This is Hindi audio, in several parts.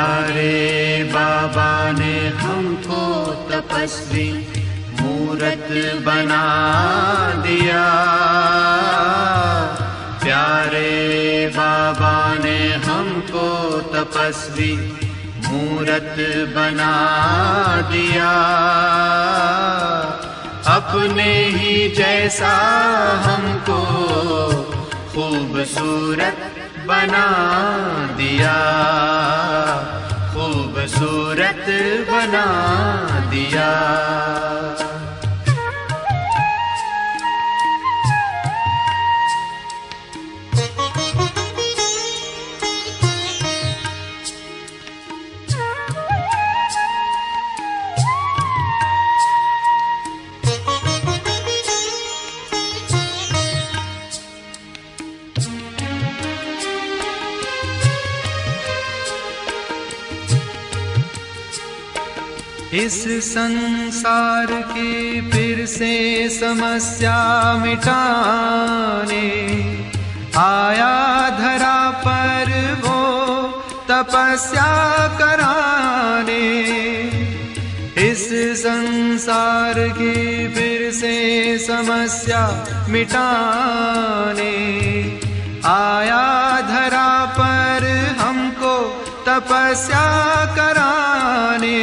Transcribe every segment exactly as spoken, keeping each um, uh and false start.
प्यारे बाबा ने हमको तपस्वी मूरत बना दिया। प्यारे बाबा ने हमको तपस्वी मूरत बना दिया। अपने ही जैसा हमको खूबसूरत बना दिया, खूबसूरत बना दिया। इस संसार की फिर से समस्या मिटाने आया धरा पर वो तपस्या कराने। इस संसार की फिर से समस्या मिटाने आया धरा पर हमको तपस्या कराने।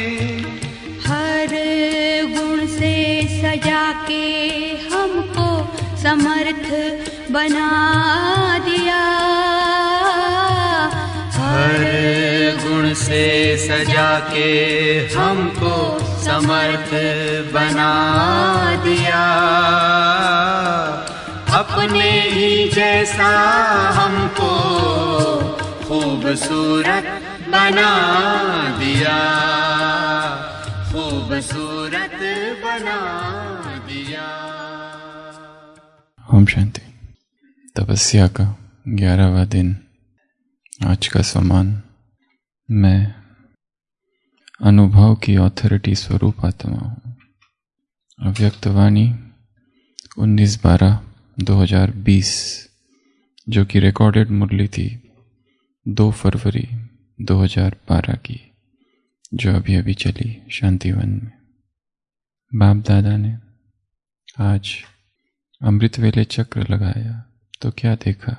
सजा के हमको समर्थ बना दिया। हर गुण से सजा के हमको समर्थ बना दिया। अपने ही जैसा हमको खूबसूरत बना दिया, खूबसूरत बना दिया। ओम शांति। तपस्या का ग्यारहवां दिन, आज का सम्मान। मैं अनुभव की ऑथोरिटी स्वरूप आत्मा हूँ। अव्यक्तवाणी उन्नीस बारह दो हजार बीस, जो कि रिकॉर्डेड मुरली थी दो फरवरी दो हजार बारह की, जो अभी अभी चली शांतिवन में। बाप दादा ने आज अमृत वेले चक्र लगाया तो क्या देखा?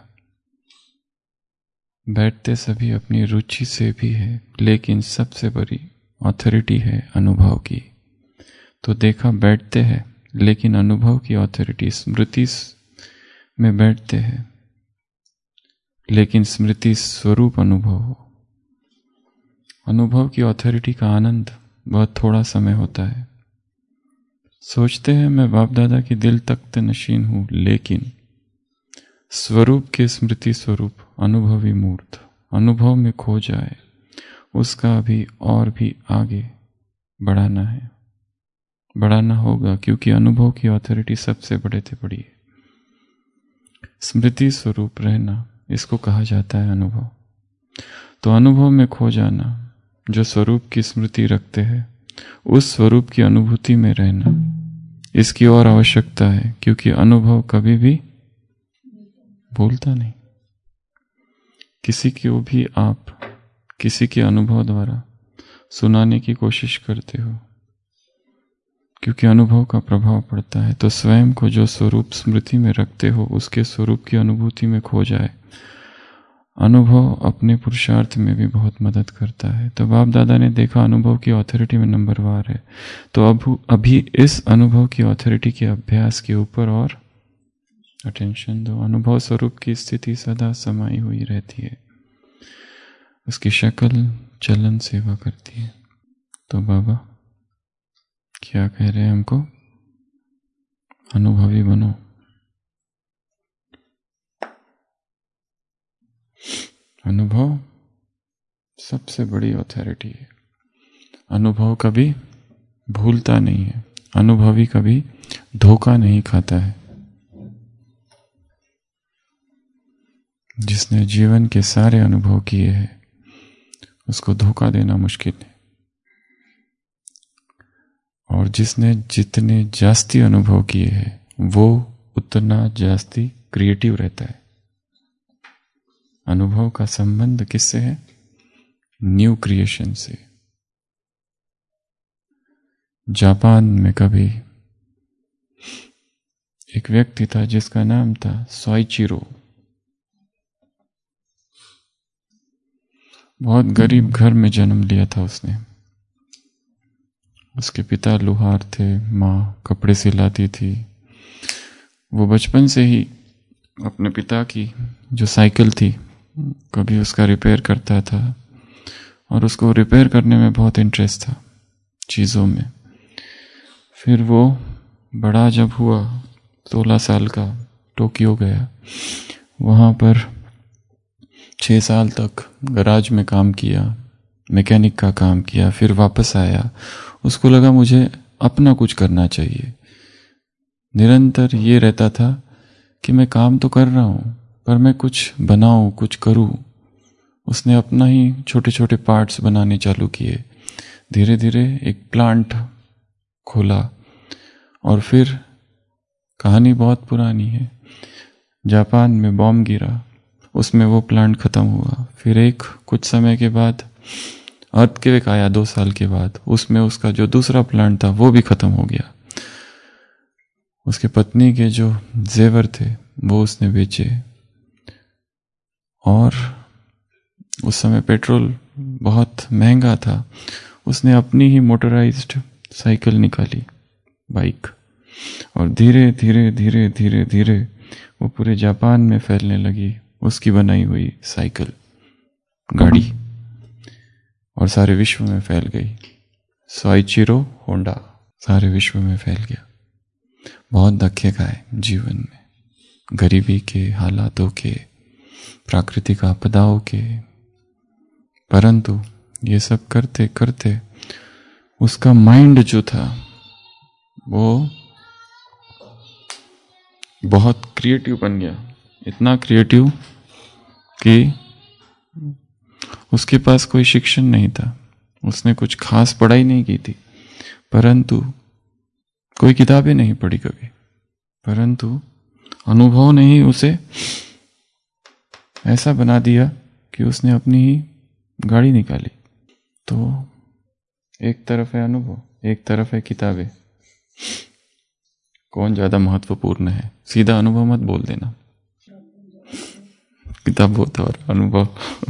बैठते सभी अपनी रुचि से भी है, लेकिन सबसे बड़ी ऑथोरिटी है अनुभव की। तो देखा बैठते हैं, लेकिन अनुभव की ऑथोरिटी स्मृति में बैठते हैं, लेकिन स्मृति स्वरूप अनुभव हो। अनुभव की ऑथोरिटी का आनंद बहुत थोड़ा समय होता है। सोचते हैं मैं बाप दादा की दिल तख्त नशीन हूं, लेकिन स्वरूप के स्मृति स्वरूप अनुभवी मूर्त अनुभव में खो जाए, उसका अभी और भी आगे बढ़ाना है, बढ़ाना होगा, क्योंकि अनुभव की ऑथोरिटी सबसे बड़े थे बड़ी है। स्मृति स्वरूप रहना, इसको कहा जाता है अनुभव। तो अनुभव में खो जाना, जो स्वरूप की स्मृति रखते हैं उस स्वरूप की अनुभूति में रहना, इसकी और आवश्यकता है, क्योंकि अनुभव कभी भी भूलता नहीं। किसी को भी आप किसी के अनुभव द्वारा सुनाने की कोशिश करते हो, क्योंकि अनुभव का प्रभाव पड़ता है। तो स्वयं को जो स्वरूप स्मृति में रखते हो, उसके स्वरूप की अनुभूति में खो जाए। अनुभव अपने पुरुषार्थ में भी बहुत मदद करता है। तो बाप दादा ने देखा अनुभव की ऑथोरिटी में नंबरवार है, तो अब अभी इस अनुभव की ऑथोरिटी के अभ्यास के ऊपर और अटेंशन दो। अनुभव स्वरूप की स्थिति सदा समाई हुई रहती है, उसकी शक्ल चलन सेवा करती है। तो बाबा क्या कह रहे हैं हमको? अनुभवी बनो। अनुभव सबसे बड़ी ऑथोरिटी है। अनुभव कभी भूलता नहीं है, अनुभवी कभी धोखा नहीं खाता है। जिसने जीवन के सारे अनुभव किए हैं, उसको धोखा देना मुश्किल है। और जिसने जितने जास्ती अनुभव किए हैं, वो उतना जास्ती क्रिएटिव रहता है। अनुभव का संबंध किससे है? न्यू क्रिएशन से। जापान में कभी एक व्यक्ति था जिसका नाम था सोइचिरो। बहुत गरीब घर में जन्म लिया था उसने। उसके पिता लोहार थे, माँ कपड़े सिलाती थी। वो बचपन से ही अपने पिता की जो साइकिल थी कभी उसका रिपेयर करता था और उसको रिपेयर करने में बहुत इंटरेस्ट था चीज़ों में। फिर वो बड़ा जब हुआ सोलह साल का, टोक्यो गया। वहाँ पर छः साल तक गराज में काम किया, मैकेनिक का काम किया। फिर वापस आया, उसको लगा मुझे अपना कुछ करना चाहिए। निरंतर ये रहता था कि मैं काम तो कर रहा हूँ पर मैं कुछ बनाऊँ, कुछ करूँ। उसने अपना ही छोटे छोटे पार्ट्स बनाने चालू किए। धीरे धीरे एक प्लांट खोला और फिर कहानी बहुत पुरानी है। जापान में बॉम्ब गिरा, उसमें वो प्लांट ख़त्म हुआ। फिर एक कुछ समय के बाद अर्थक्वेक आया, दो साल के बाद। उसमें उसका जो दूसरा प्लांट था वो भी ख़त्म हो गया। उसके पत्नी के जो जेवर थे वो उसने बेचे और उस समय पेट्रोल बहुत महंगा था। उसने अपनी ही मोटराइज्ड साइकिल निकाली, बाइक, और धीरे धीरे धीरे धीरे धीरे वो पूरे जापान में फैलने लगी। उसकी बनाई हुई साइकिल, गाड़ी, और सारे विश्व में फैल गई। सोइचिरो होंडा सारे विश्व में फैल गया। बहुत धक्के खाए जीवन में, गरीबी के, हालातों के, प्राकृतिक आपदाओं के, परंतु ये सब करते करते उसका माइंड जो था वो बहुत क्रिएटिव बन गया। इतना क्रिएटिव कि उसके पास कोई शिक्षण नहीं था, उसने कुछ खास पढ़ाई नहीं की थी, परंतु कोई किताबें नहीं पढ़ी कभी, परंतु अनुभव ने ही उसे ऐसा बना दिया कि उसने अपनी ही गाड़ी निकाली। तो एक तरफ है अनुभव, एक तरफ है किताबें। कौन ज्यादा महत्वपूर्ण है? सीधा अनुभव मत बोल देना, किताब होता और अनुभव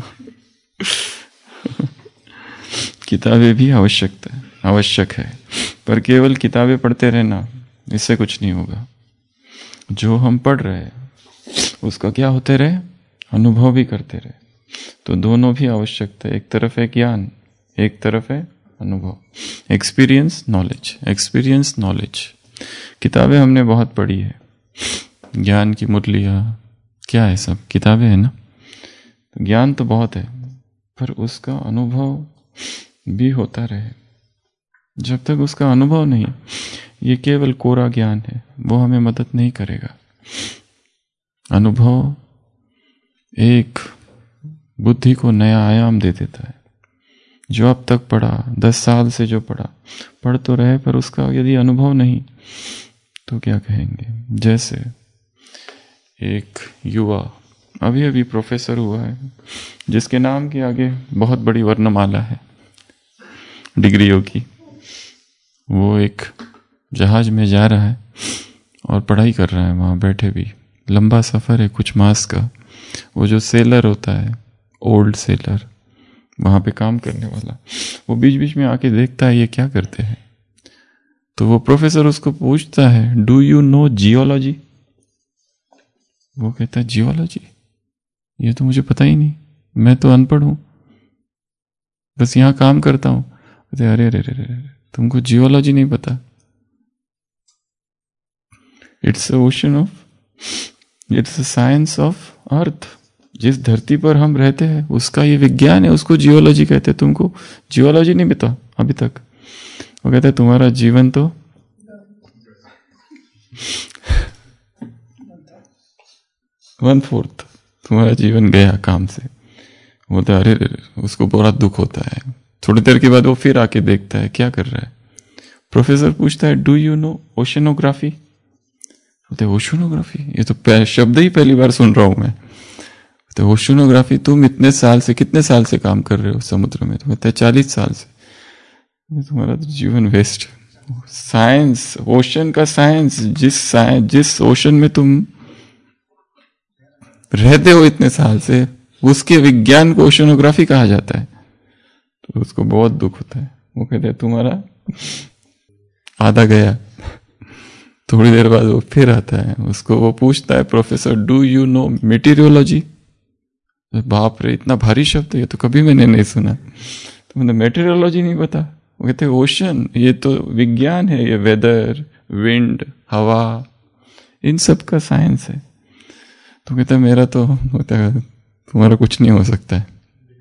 किताबें भी आवश्यकता है, आवश्यक है, पर केवल किताबें पढ़ते रहना इससे कुछ नहीं होगा। जो हम पढ़ रहे हैं उसका क्या होते रहे? अनुभव भी करते रहे। तो दोनों भी आवश्यकता है। एक तरफ है ज्ञान, एक तरफ है अनुभव। Experience, knowledge, experience, knowledge. किताबें हमने बहुत पढ़ी है, ज्ञान की मुरलियाँ, क्या है सब किताबें है ना। तो ज्ञान तो बहुत है, पर उसका अनुभव भी होता रहे। जब तक उसका अनुभव नहीं, ये केवल कोरा ज्ञान है, वो हमें मदद नहीं करेगा। अनुभव एक बुद्धि को नया आयाम दे देता है। जो अब तक पढ़ा, दस साल से जो पढ़ा, पढ़ तो रहे, पर उसका यदि अनुभव नहीं तो क्या कहेंगे। जैसे एक युवा अभी अभी प्रोफेसर हुआ है, जिसके नाम के आगे बहुत बड़ी वर्णमाला है डिग्रियों की। वो एक जहाज में जा रहा है और पढ़ाई कर रहा है, वहाँ बैठे भी। लंबा सफ़र है, कुछ मास का। वो जो सेलर होता है, ओल्ड सेलर, वहाँ पे काम करने वाला, वो बीच बीच में आके देखता है ये क्या करते हैं। तो वो प्रोफेसर उसको पूछता है, डू यू नो जियोलॉजी? वो कहता है जियोलॉजी, ये तो मुझे पता ही नहीं, मैं तो अनपढ़ हूँ, बस यहाँ काम करता हूँ। अरे अरे अरे अरे, तुमको जियोलॉजी नहीं पता? It's a ocean of, it's a science of earth. जिस धरती पर हम रहते हैं उसका ये विज्ञान है, उसको जियोलॉजी कहते हैं। तुमको जियोलॉजी नहीं पता अभी तक? वो कहते हैं तुम्हारा जीवन तो वन फोर्थ तुम्हारा जीवन गया काम से। बोलते अरे अरे, उसको बड़ा दुख होता है। थोड़ी देर के बाद वो फिर आके देखता है क्या कर रहा है। प्रोफेसर पूछता है, डू यू नो ओशनोग्राफी? बोलते ओशनोग्राफी, ये तो शब्द ही पहली बार सुन रहा हूं मैं। तो ओशनोग्राफी तुम इतने साल से, कितने साल से काम कर रहे हो समुद्र में? तो कहते हैं चालीस साल से। तुम्हारा तो जीवन वेस्ट। साइंस, ओशन का साइंस, जिस साइंस जिस ओशन में तुम रहते हो इतने साल से, उसके विज्ञान को ओशनोग्राफी कहा जाता है। तो उसको बहुत दुख होता है। वो कहते हैं तुम्हारा आधा गया। थोड़ी देर बाद वो फिर आता है, उसको वो पूछता है, professor do you know meteorology? बाप रे, इतना भारी शब्द है, ये तो कभी मैंने नहीं सुना। तो मैंने मेटीरियोलॉजी नहीं पता? वो कहते हैं ओशन, ये तो विज्ञान है, ये वेदर, विंड, हवा, इन सब का साइंस है। तो कहते हैं मेरा तो होता है, तुम्हारा कुछ नहीं हो सकता है।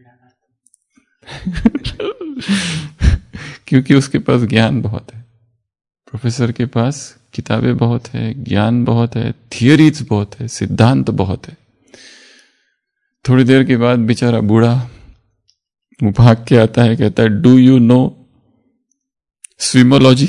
क्योंकि उसके पास ज्ञान बहुत है। प्रोफेसर के पास किताबें बहुत है, ज्ञान बहुत है, थियरीज बहुत है, सिद्धांत बहुत है। थोड़ी देर के बाद बेचारा बूढ़ा वो भाग के आता है, कहता है do you know swimology?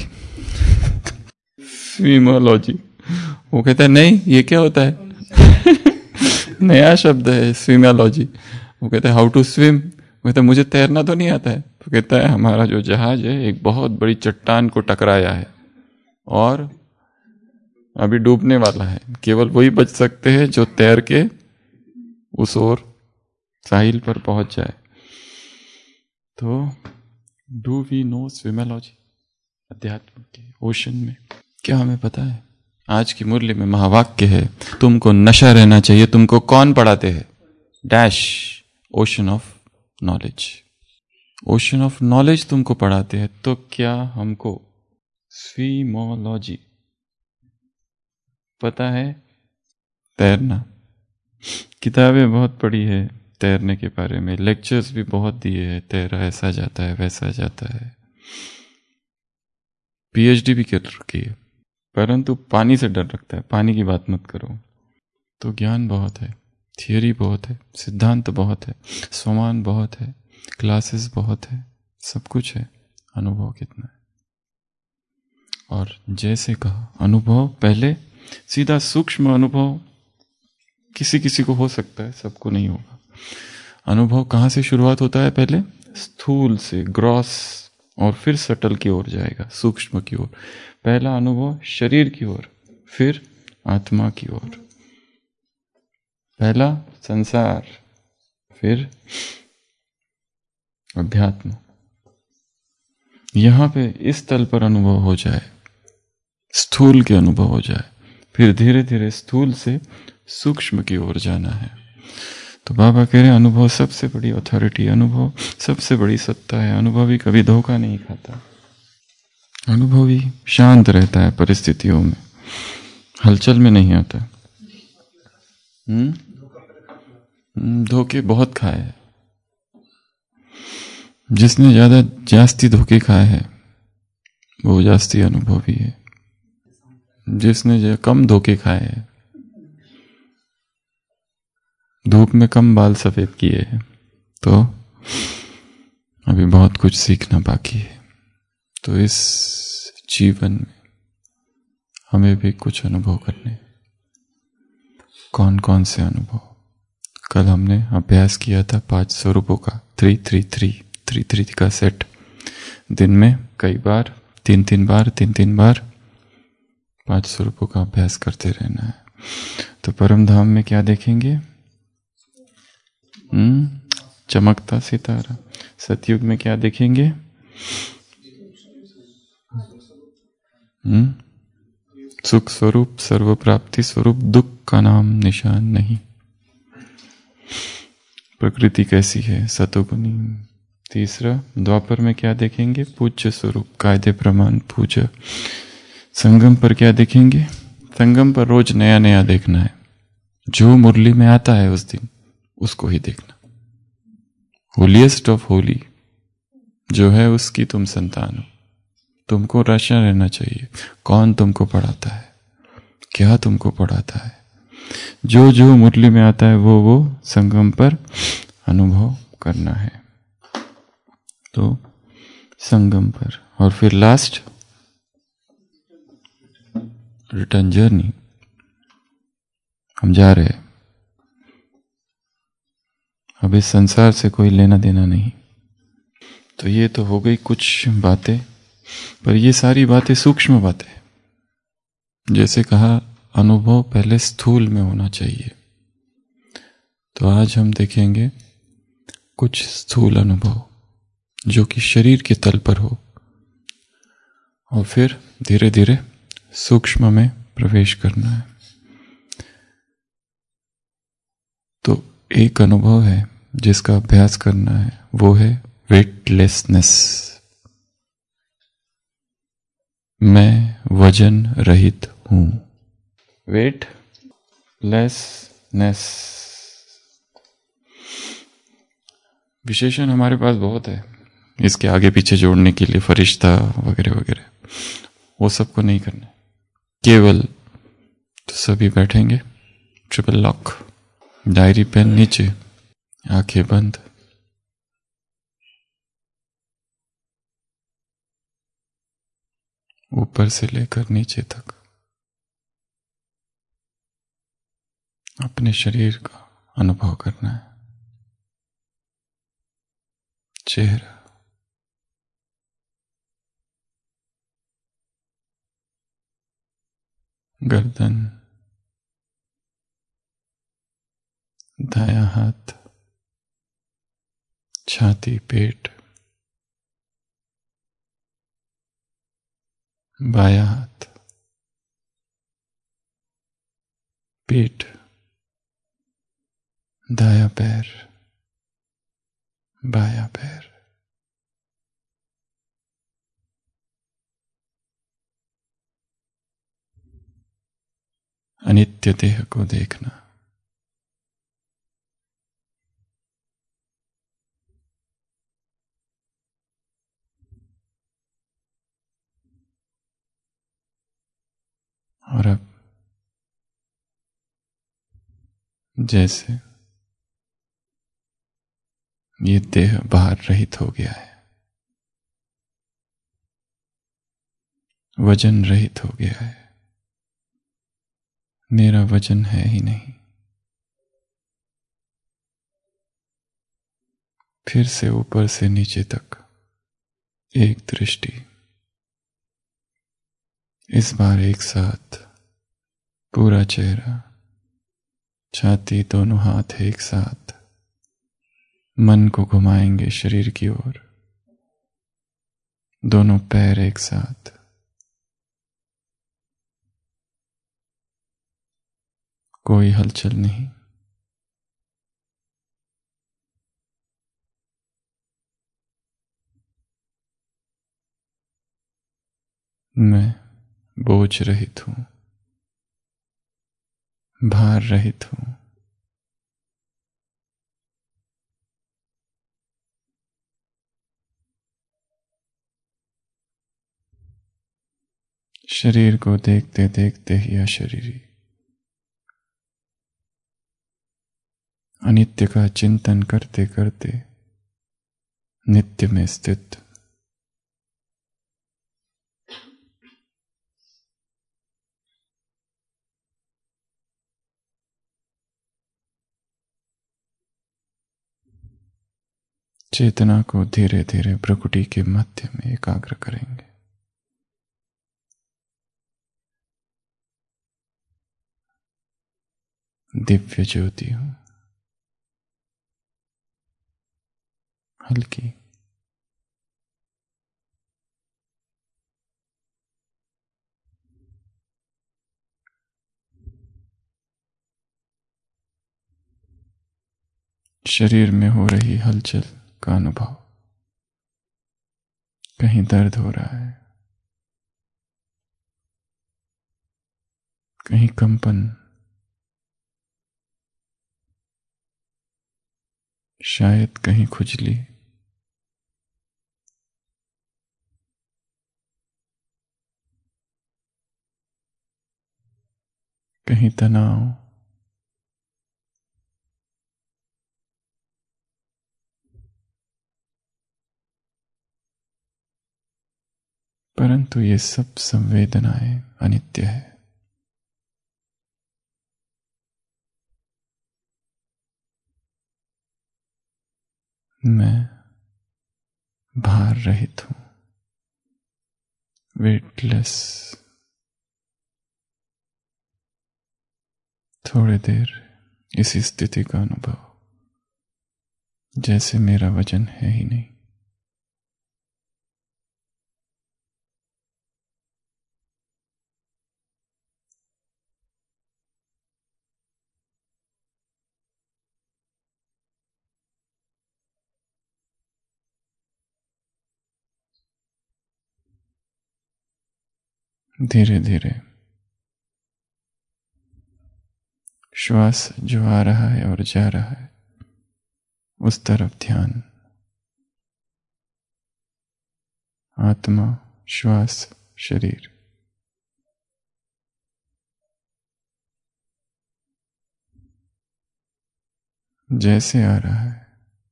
Swimology. वो कहता है नहीं, ये क्या होता है? नया शब्द है स्विमोलॉजी। वो कहता है हाउ टू स्विम? वो कहता है मुझे तैरना तो नहीं आता है। तो कहता है हमारा जो जहाज है एक बहुत बड़ी चट्टान को टकराया है और अभी डूबने वाला है। केवल वही बच सकते हैं जो तैर के उस ओर साहिल पर पहुंच जाए। तो डू वी नो स्विमोलॉजी? अध्यात्म के ओशन में क्या हमें पता है? आज की मुरली में महावाक्य है, तुमको नशा रहना चाहिए। तुमको कौन पढ़ाते हैं? Dash ocean of knowledge. Ocean of knowledge तुमको पढ़ाते हैं। तो क्या हमको स्विमोलॉजी पता है? तैरना, किताबें बहुत पढ़ी है तैरने के बारे में, लेक्चर्स भी बहुत दिए हैं, तैरा ऐसा जाता है वैसा जाता है, पीएचडी भी कर रखी है। परंतु पानी से डर लगता है, पानी की बात मत करो। तो ज्ञान बहुत है, थियरी बहुत है, सिद्धांत बहुत है, स्वमान बहुत है, क्लासेस बहुत है, सब कुछ है। अनुभव कितना है? और जैसे कहा, अनुभव पहले सीधा सूक्ष्म अनुभव किसी किसी को हो सकता है, सबको नहीं होगा। अनुभव कहाँ से शुरुआत होता है? पहले स्थूल से, ग्रॉस, और फिर सटल की ओर जाएगा, सूक्ष्म की ओर। पहला अनुभव शरीर की ओर, फिर आत्मा की ओर। पहला संसार, फिर अध्यात्म। यहां पे इस तल पर अनुभव हो जाए, स्थूल के अनुभव हो जाए, फिर धीरे धीरे स्थूल से सूक्ष्म की ओर जाना है। तो बाबा कह रहे हैं अनुभव सबसे बड़ी अथॉरिटी, अनुभव सबसे बड़ी सत्ता है। अनुभवी कभी धोखा नहीं खाता, अनुभवी शांत रहता है परिस्थितियों में, हलचल में नहीं आता। हम्म धोखे बहुत खाए हैं। जिसने ज्यादा जास्ती धोखे खाए हैं वो जास्ती अनुभवी है। जिसने कम धोखे खाए हैं, धूप में कम बाल सफेद किए हैं, तो अभी बहुत कुछ सीखना बाकी है। तो इस जीवन में हमें भी कुछ अनुभव करने। कौन कौन से अनुभव? कल हमने अभ्यास किया था पांच स्वरूपों का, three three three three three का सेट। दिन में कई बार, तीन तीन बार तीन तीन बार पांच स्वरूपों का अभ्यास करते रहना है। तो परम धाम में क्या देखेंगे? हम्म चमकता सितारा। सतयुग में क्या देखेंगे? हम्म सुख स्वरूप, सर्व प्राप्ति स्वरूप, दुख का नाम निशान नहीं। प्रकृति कैसी है? सतोगुणी। तीसरा द्वापर में क्या देखेंगे? पूज्य स्वरूप, कायदे प्रमाण पूजा। संगम पर क्या देखेंगे? संगम पर रोज नया नया देखना है। जो मुरली में आता है उस दिन उसको ही देखना। होलीएस्ट ऑफ होली जो है उसकी तुम संतान हो। तुमको रशा रहना चाहिए। कौन तुमको पढ़ाता है? क्या तुमको पढ़ाता है? जो जो मुरली में आता है वो वो संगम पर अनुभव करना है। तो संगम पर, और फिर लास्ट रिटर्न जर्नी। हम जा रहे हैं। अब इस संसार से कोई लेना देना नहीं। तो ये तो हो गई कुछ बातें, पर ये सारी बातें सूक्ष्म बातें। जैसे कहा अनुभव पहले स्थूल में होना चाहिए, तो आज हम देखेंगे कुछ स्थूल अनुभव जो कि शरीर के तल पर हो, और फिर धीरे धीरे सूक्ष्म में प्रवेश करना है। तो एक अनुभव है जिसका अभ्यास करना है, वो है वेटलेसनेस। मैं वजन रहित हूं। वेटलेसनेस विशेषण हमारे पास बहुत है, इसके आगे पीछे जोड़ने के लिए फरिश्ता वगैरह वगैरह, वो सबको नहीं करना। केवल तो सभी बैठेंगे, ट्रिपल लॉक, डायरी पेन नीचे, आंखें बंद। ऊपर से लेकर नीचे तक अपने शरीर का अनुभव करना है। चेहरा, गर्दन, दायां हाथ, छाती, पेट, बायां हाथ, पेट, दायां पैर, बायां पैर। अनित्य देह को देखना। और अब जैसे ये देह भार रहित हो गया है, वजन रहित हो गया है, मेरा वजन है ही नहीं, फिर से ऊपर से नीचे तक एक दृष्टि। इस बार एक साथ पूरा चेहरा, छाती, दोनों हाथ एक साथ, मन को घुमाएंगे शरीर की ओर, दोनों पैर एक साथ, कोई हलचल नहीं। मैं बोझ रहित हूं, भार रहित हूं। शरीर को देखते देखते ही अशरीरी, अनित्य का चिंतन करते करते नित्य में स्थित। चेतना को धीरे धीरे प्रकृति के मध्य में एकाग्र करेंगे। दिव्य ज्योति हूं, हल्की, शरीर में हो रही हलचल का अनुभव। कहीं दर्द हो रहा है, कहीं कंपन, शायद कहीं खुजली, कहीं तनाव, परंतु ये सब संवेदनाएं अनित्य है। मैं भार रहित हूं, वेटलेस। थोड़ी देर इसी स्थिति का अनुभव, जैसे मेरा वजन है ही नहीं। धीरे धीरे श्वास जो आ रहा है और जा रहा है उस तरफ ध्यान। आत्मा, श्वास, शरीर। जैसे आ रहा है,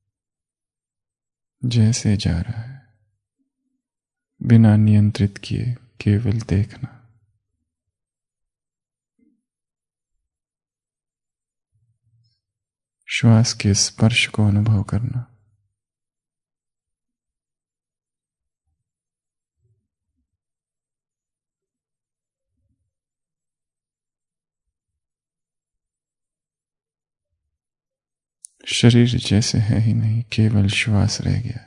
जैसे जा रहा है, बिना नियंत्रित किए केवल देखना। श्वास के स्पर्श को अनुभव करना। शरीर जैसे है ही नहीं, केवल श्वास रह गया है।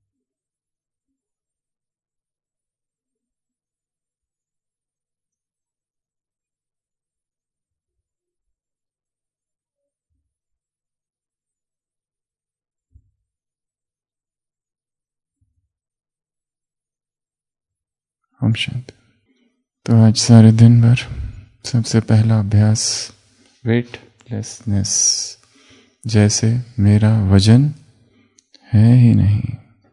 ओम शांति। तो आज सारे दिन भर सबसे पहला अभ्यास वेटलेसनेस, जैसे मेरा वजन है ही नहीं।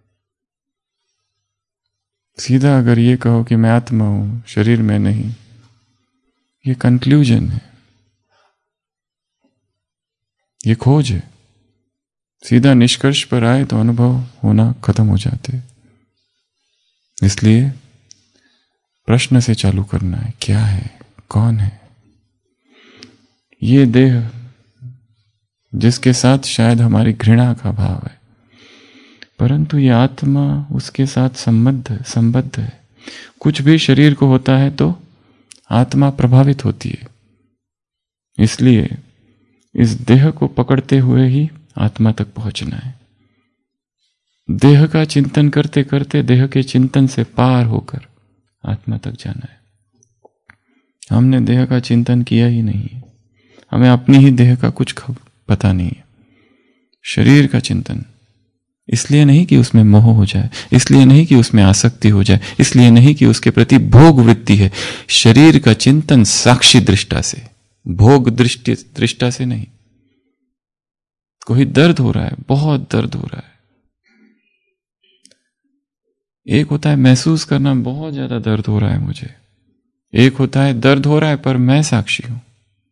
सीधा अगर ये कहो कि मैं आत्मा हूं, शरीर में नहीं, ये कंक्लूजन है, ये खोज है। सीधा निष्कर्ष पर आए तो अनुभव होना खत्म हो जाते। इसलिए प्रश्न से चालू करना है, क्या है, कौन है ये देह जिसके साथ शायद हमारी घृणा का भाव है, परंतु ये आत्मा उसके साथ संबद्ध संबद्ध है। कुछ भी शरीर को होता है तो आत्मा प्रभावित होती है। इसलिए इस देह को पकड़ते हुए ही आत्मा तक पहुंचना है। देह का चिंतन करते करते देह के चिंतन से पार होकर आत्मा तक जाना है। हमने देह का चिंतन किया ही नहीं है, हमें अपनी ही देह का कुछ पता नहीं है। शरीर का चिंतन इसलिए नहीं कि उसमें मोह हो जाए, इसलिए नहीं कि उसमें आसक्ति हो जाए, इसलिए नहीं कि उसके प्रति भोग वृत्ति है। शरीर का चिंतन साक्षी दृष्टा से, भोग दृष्टि दृष्टा से नहीं। कोई दर्द हो रहा है, बहुत दर्द हो रहा है। एक होता है महसूस करना बहुत ज्यादा दर्द हो रहा है मुझे, एक होता है दर्द हो रहा है पर मैं साक्षी हूं।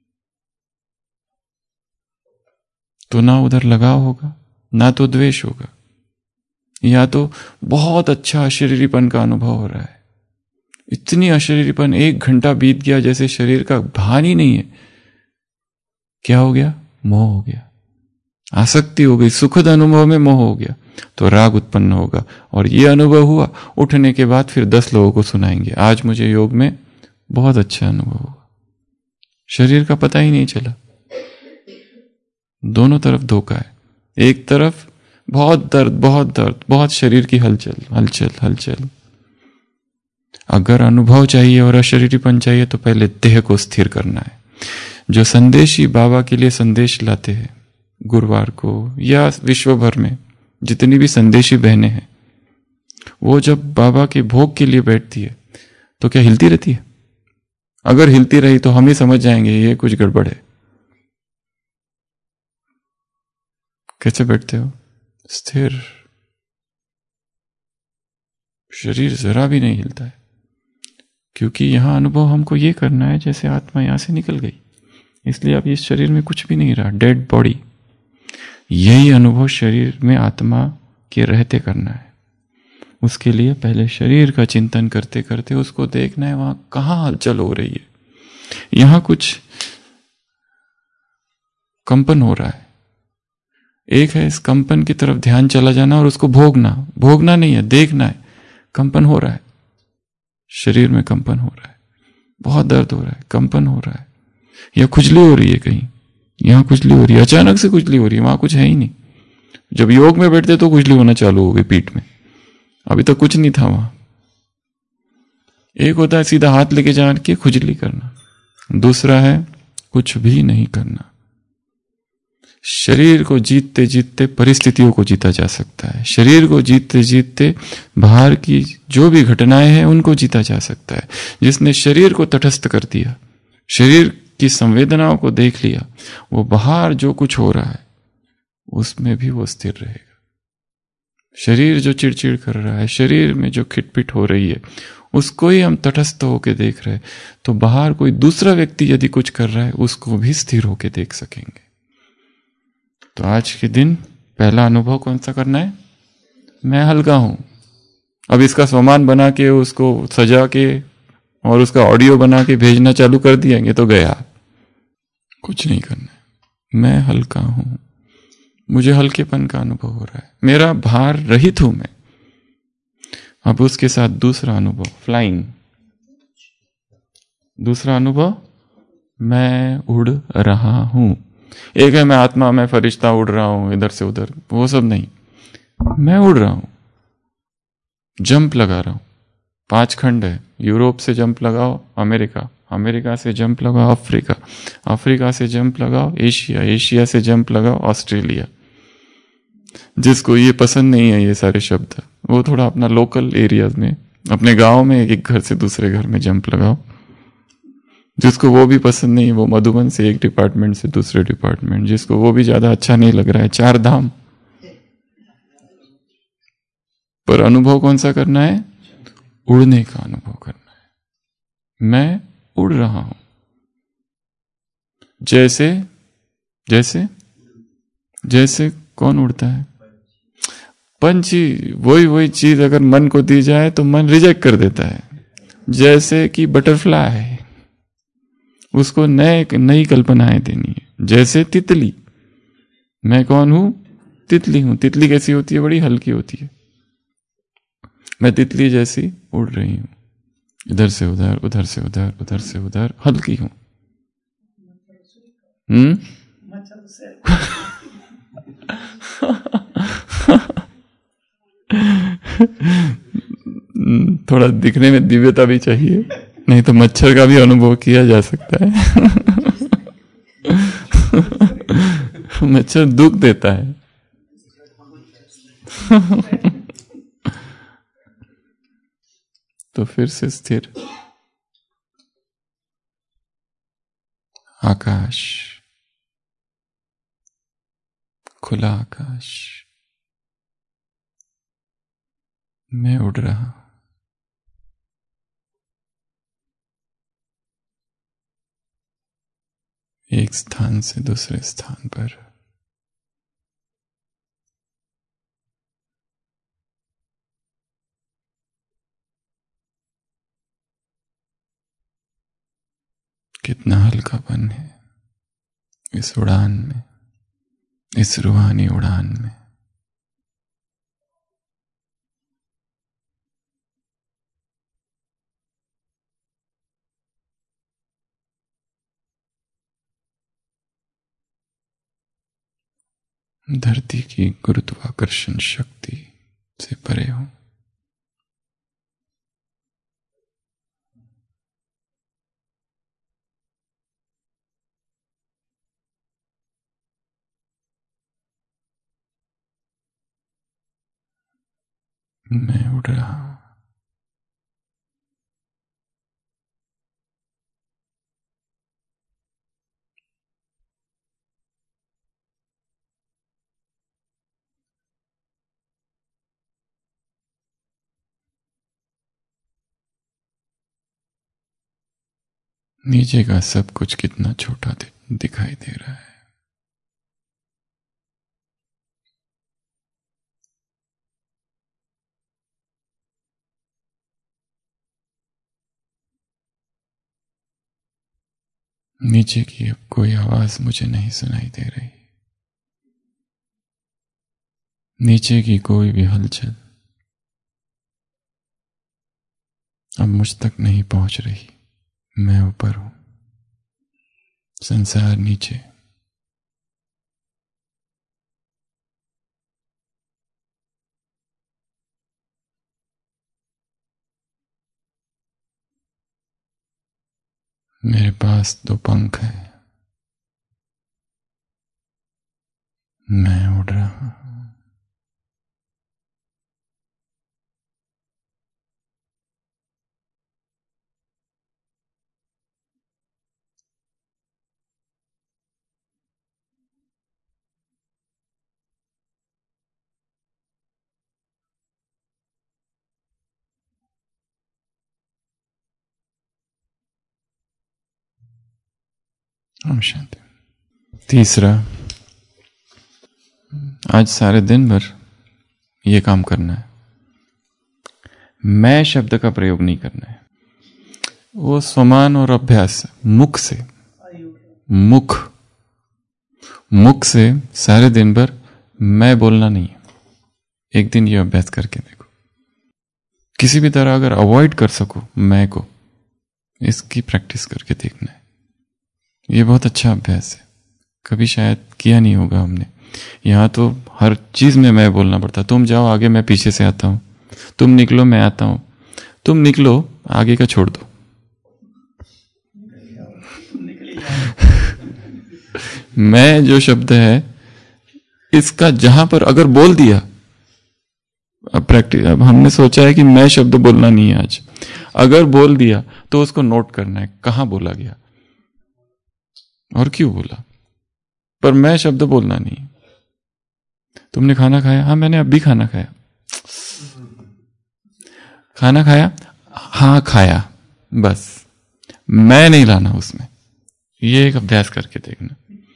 तो ना उधर लगाव होगा, ना तो द्वेष होगा, या तो बहुत अच्छा अशरीरीपन का अनुभव हो रहा है। इतनी अशरीरीपन, एक घंटा बीत गया जैसे शरीर का भान ही नहीं है। क्या हो गया? मोह हो गया, आसक्ति हो गई, सुखद अनुभव में मोह हो गया, तो राग उत्पन्न होगा। और ये अनुभव हुआ, उठने के बाद फिर दस लोगों को सुनाएंगे, आज मुझे योग में बहुत अच्छा अनुभव हुआ। शरीर का पता ही नहीं चला। दोनों तरफ धोखा है। एक तरफ बहुत दर्द, बहुत दर्द, बहुत शरीर की हलचल हलचल हलचल। अगर अनुभव चाहिए और अशरीरीपन चाहिए तो पहले देह को स्थिर करना है। जो संदेशी बाबा के लिए संदेश लाते हैं गुरुवार को या विश्व भर में जितनी भी संदेशी बहनें हैं, वो जब बाबा के भोग के लिए बैठती है तो क्या हिलती रहती है? अगर हिलती रही तो हम ही समझ जाएंगे ये कुछ गड़बड़ है। कैसे बैठते हो? स्थिर। शरीर जरा भी नहीं हिलता है, क्योंकि यहां अनुभव हमको ये करना है जैसे आत्मा यहां से निकल गई। इसलिए अब इस शरीर में कुछ भी नहीं रहा, डेड बॉडी। यही अनुभव शरीर में आत्मा के रहते करना है। उसके लिए पहले शरीर का चिंतन करते करते उसको देखना है वहां कहां हलचल हो रही है। यहां कुछ कंपन हो रहा है, एक है इस कंपन की तरफ ध्यान चला जाना और उसको भोगना। भोगना नहीं है, देखना है। कंपन हो रहा है, शरीर में कंपन हो रहा है, बहुत दर्द हो रहा है, कंपन हो रहा है, या खुजली हो रही है, कहीं यहां खुजली हो रही है, अचानक से खुजली हो रही है, वहां कुछ है ही नहीं। जब योग में बैठते तो खुजली होना चालू हो गई पीठ में, अभी तक कुछ नहीं था वहां। एक होता है सीधा हाथ लेके जा के खुजली करना, दूसरा है कुछ भी नहीं करना। शरीर को जीतते जीतते परिस्थितियों को जीता जा सकता है। शरीर को जीतते जीतते बाहर की जो भी घटनाएं हैं उनको जीता जा सकता है। जिसने शरीर को तटस्थ कर दिया, शरीर की संवेदनाओं को देख लिया, वो बाहर जो कुछ हो रहा है उसमें भी वो स्थिर रहेगा। शरीर जो चिड़चिड़ कर रहा है, शरीर में जो खिटपिट हो रही है, उसको ही हम तटस्थ होकर देख रहे हैं, तो बाहर कोई दूसरा व्यक्ति यदि कुछ कर रहा है उसको भी स्थिर होकर देख सकेंगे। तो आज के दिन पहला अनुभव कौन सा करना है? मैं हल्का हूं। अब इसका सामान बना के, उसको सजा के और उसका ऑडियो बना के भेजना चालू कर दिएंगे तो गया। कुछ नहीं करना है। मैं हल्का हूं, मुझे हल्केपन का अनुभव हो रहा है, मेरा भार रहित हूं मैं। अब उसके साथ दूसरा अनुभव, फ्लाइंग। दूसरा अनुभव, मैं उड़ रहा हूं। एक है मैं आत्मा, मैं फरिश्ता उड़ रहा हूं इधर से उधर, वो सब नहीं। मैं उड़ रहा हूं, जंप लगा रहा हूं। पांच खंड है, यूरोप से जंप लगाओ अमेरिका, अमेरिका से जंप लगाओ अफ्रीका, अफ्रीका से जंप लगाओ एशिया, एशिया से जंप लगाओ ऑस्ट्रेलिया। जिसको ये पसंद नहीं है ये सारे शब्द, वो थोड़ा अपना लोकल एरियाज में, अपने गांव में एक घर से दूसरे घर में जंप लगाओ। जिसको वो भी पसंद नहीं, वो मधुबन से एक डिपार्टमेंट से दूसरे डिपार्टमेंट। जिसको वो भी ज्यादा अच्छा नहीं लग रहा है, चार धाम। पर अनुभव कौन सा करना है? उड़ने का अनुभव करना है। मैं उड़ रहा हूं, जैसे जैसे जैसे कौन उड़ता है? पंछी। वही वही चीज अगर मन को दी जाए तो मन रिजेक्ट कर देता है। जैसे कि बटरफ्लाई है, उसको नए नई कल्पनाएं देनी है। जैसे तितली, मैं कौन हूं? तितली हूं। तितली कैसी होती है? बड़ी हल्की होती है। मैं तितली जैसी उड़ रही हूं, इधर से उधर, उधर से उधर, उधर से उधर, हल्की हूं। हम्म थोड़ा दिखने में दिव्यता भी चाहिए, नहीं तो मच्छर का भी अनुभव किया जा सकता है। मच्छर दुख देता है। तो फिर से स्थिर। आकाश, खुला आकाश, मैं उड़ रहा हूं। एक स्थान से दूसरे स्थान पर। कितना हल्कापन है इस उड़ान में, इस रूहानी उड़ान में। धरती की गुरुत्वाकर्षण शक्ति से परे हो। मैं उड़ रहा हूं। नीचे का सब कुछ कितना छोटा दिखाई दे रहा है। नीचे की अब कोई आवाज मुझे नहीं सुनाई दे रही। नीचे की कोई भी हलचल अब मुझ तक नहीं पहुंच रही। मैं ऊपर हूं, संसार नीचे। मेरे पास दो पंख हैं, मैं उड़ रहा हूं। हम शांति। तीसरा, आज सारे दिन भर ये काम करना है, मैं शब्द का प्रयोग नहीं करना है। वो स्वमान और अभ्यास मुख से, मुख मुख से सारे दिन भर मैं बोलना नहीं है। एक दिन ये अभ्यास करके देखो, किसी भी तरह अगर अवॉइड कर सको मैं को, इसकी प्रैक्टिस करके देखना है। ये बहुत अच्छा अभ्यास है, कभी शायद किया नहीं होगा हमने। यहां तो हर चीज में मैं बोलना पड़ता। तुम जाओ आगे, मैं पीछे से आता हूं। तुम निकलो, मैं आता हूं। तुम निकलो, आगे का छोड़ दो। मैं जो शब्द है, इसका जहां पर अगर बोल दिया, अब प्रैक्टिस, अब हमने सोचा है कि मैं शब्द बोलना नहीं है आज। अगर बोल दिया तो उसको नोट करना है, कहां बोला गया और क्यों बोला। पर मैं शब्द बोलना नहीं। तुमने खाना खाया? हाँ मैंने अभी खाना खाया। खाना खाया? हाँ खाया, बस मैं नहीं लाना उसमें। ये एक अभ्यास करके देखना।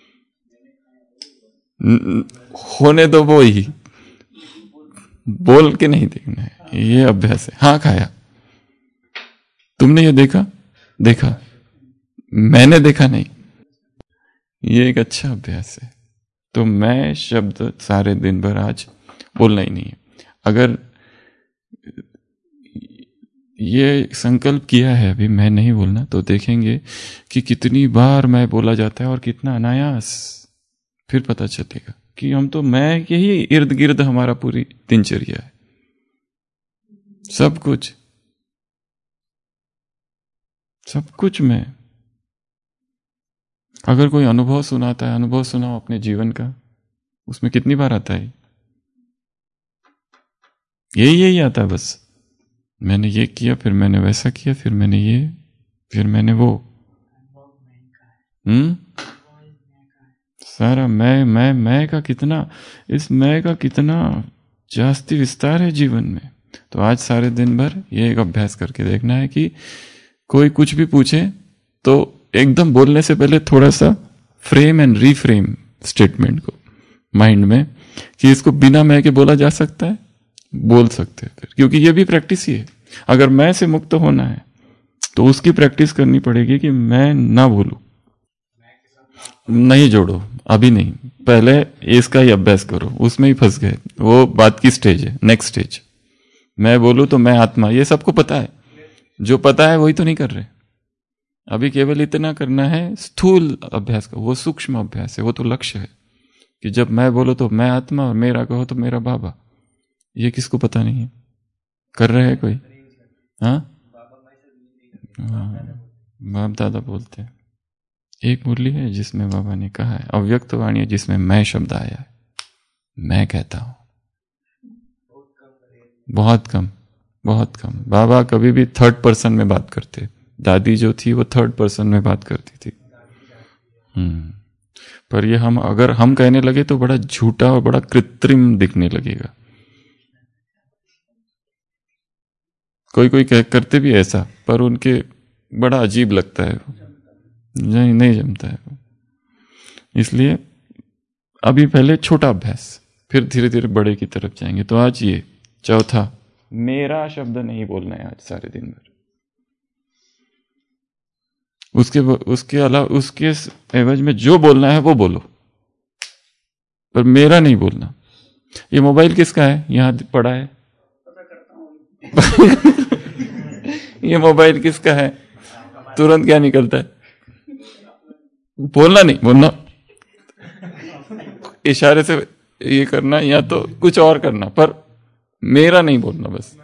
होने दो वो ही, बोल के नहीं देखना है। ये अभ्यास है। हाँ खाया। तुमने ये देखा? देखा। मैंने देखा नहीं। ये एक अच्छा अभ्यास है। तो मैं शब्द सारे दिन भर आज बोलना ही नहीं है। अगर ये संकल्प किया है अभी मैं नहीं बोलना, तो देखेंगे कि कितनी बार मैं बोला जाता है और कितना अनायास। फिर पता चलेगा कि हम तो मैं के ही इर्द गिर्द हमारा पूरी दिनचर्या है। सब कुछ सब कुछ मैं। अगर कोई अनुभव सुनाता है, अनुभव सुनाओ अपने जीवन का, उसमें कितनी बार आता है यही यही आता है बस। मैंने ये किया, फिर मैंने वैसा किया, फिर मैंने ये, फिर मैंने वो। हम्म सारा मैं मैं मैं का कितना, इस मैं का कितना जास्ती विस्तार है जीवन में। तो आज सारे दिन भर ये एक अभ्यास करके देखना है कि कोई कुछ भी पूछे तो एकदम बोलने से पहले थोड़ा सा फ्रेम एंड रीफ्रेम स्टेटमेंट को माइंड में, कि इसको बिना मैं के बोला जा सकता है, बोल सकते हैं। क्योंकि ये भी प्रैक्टिस ही है। अगर मैं से मुक्त होना है तो उसकी प्रैक्टिस करनी पड़ेगी कि मैं ना बोलूं। नहीं जोड़ो, अभी नहीं, पहले इसका ही अभ्यास करो। उसमें ही फंस गए, वो बात की स्टेज है। नेक्स्ट स्टेज, मैं बोलूं तो मैं आत्मा, ये सबको पता है। जो पता है वही तो नहीं कर रहे। अभी केवल इतना करना है स्थूल अभ्यास का, वो सूक्ष्म अभ्यास है, वो तो लक्ष्य है कि जब मैं बोलो तो मैं आत्मा और मेरा कहो तो मेरा बाबा। ये किसको पता नहीं है? कर रहे हैं कोई? हाँ, बाप दादा बोलते हैं। एक मुरली है जिसमें बाबा ने कहा है, अव्यक्त वाणी है जिसमें मैं शब्द आया है। मैं कहता हूं बहुत कम, बहुत कम। बाबा कभी भी थर्ड पर्सन में बात करते। दादी जो थी वो थर्ड पर्सन में बात करती थी। हम्म पर ये हम अगर हम कहने लगे तो बड़ा झूठा और बड़ा कृत्रिम दिखने लगेगा। कोई कोई करते भी ऐसा, पर उनके बड़ा अजीब लगता है, नहीं नहीं जमता है। इसलिए अभी पहले छोटा अभ्यास, फिर धीरे धीरे बड़े की तरफ जाएंगे। तो आज ये चौथा, मेरा शब्द नहीं बोलना है आज सारे दिन भर। उसके उसके अलावा उसके एवज में जो बोलना है वो बोलो, पर मेरा नहीं बोलना। ये मोबाइल किसका है? यहां पड़ा है। ये मोबाइल किसका है? तुरंत क्या निकलता है? बोलना नहीं, बोलना, इशारे से ये करना या तो कुछ और करना, पर मेरा नहीं बोलना बस।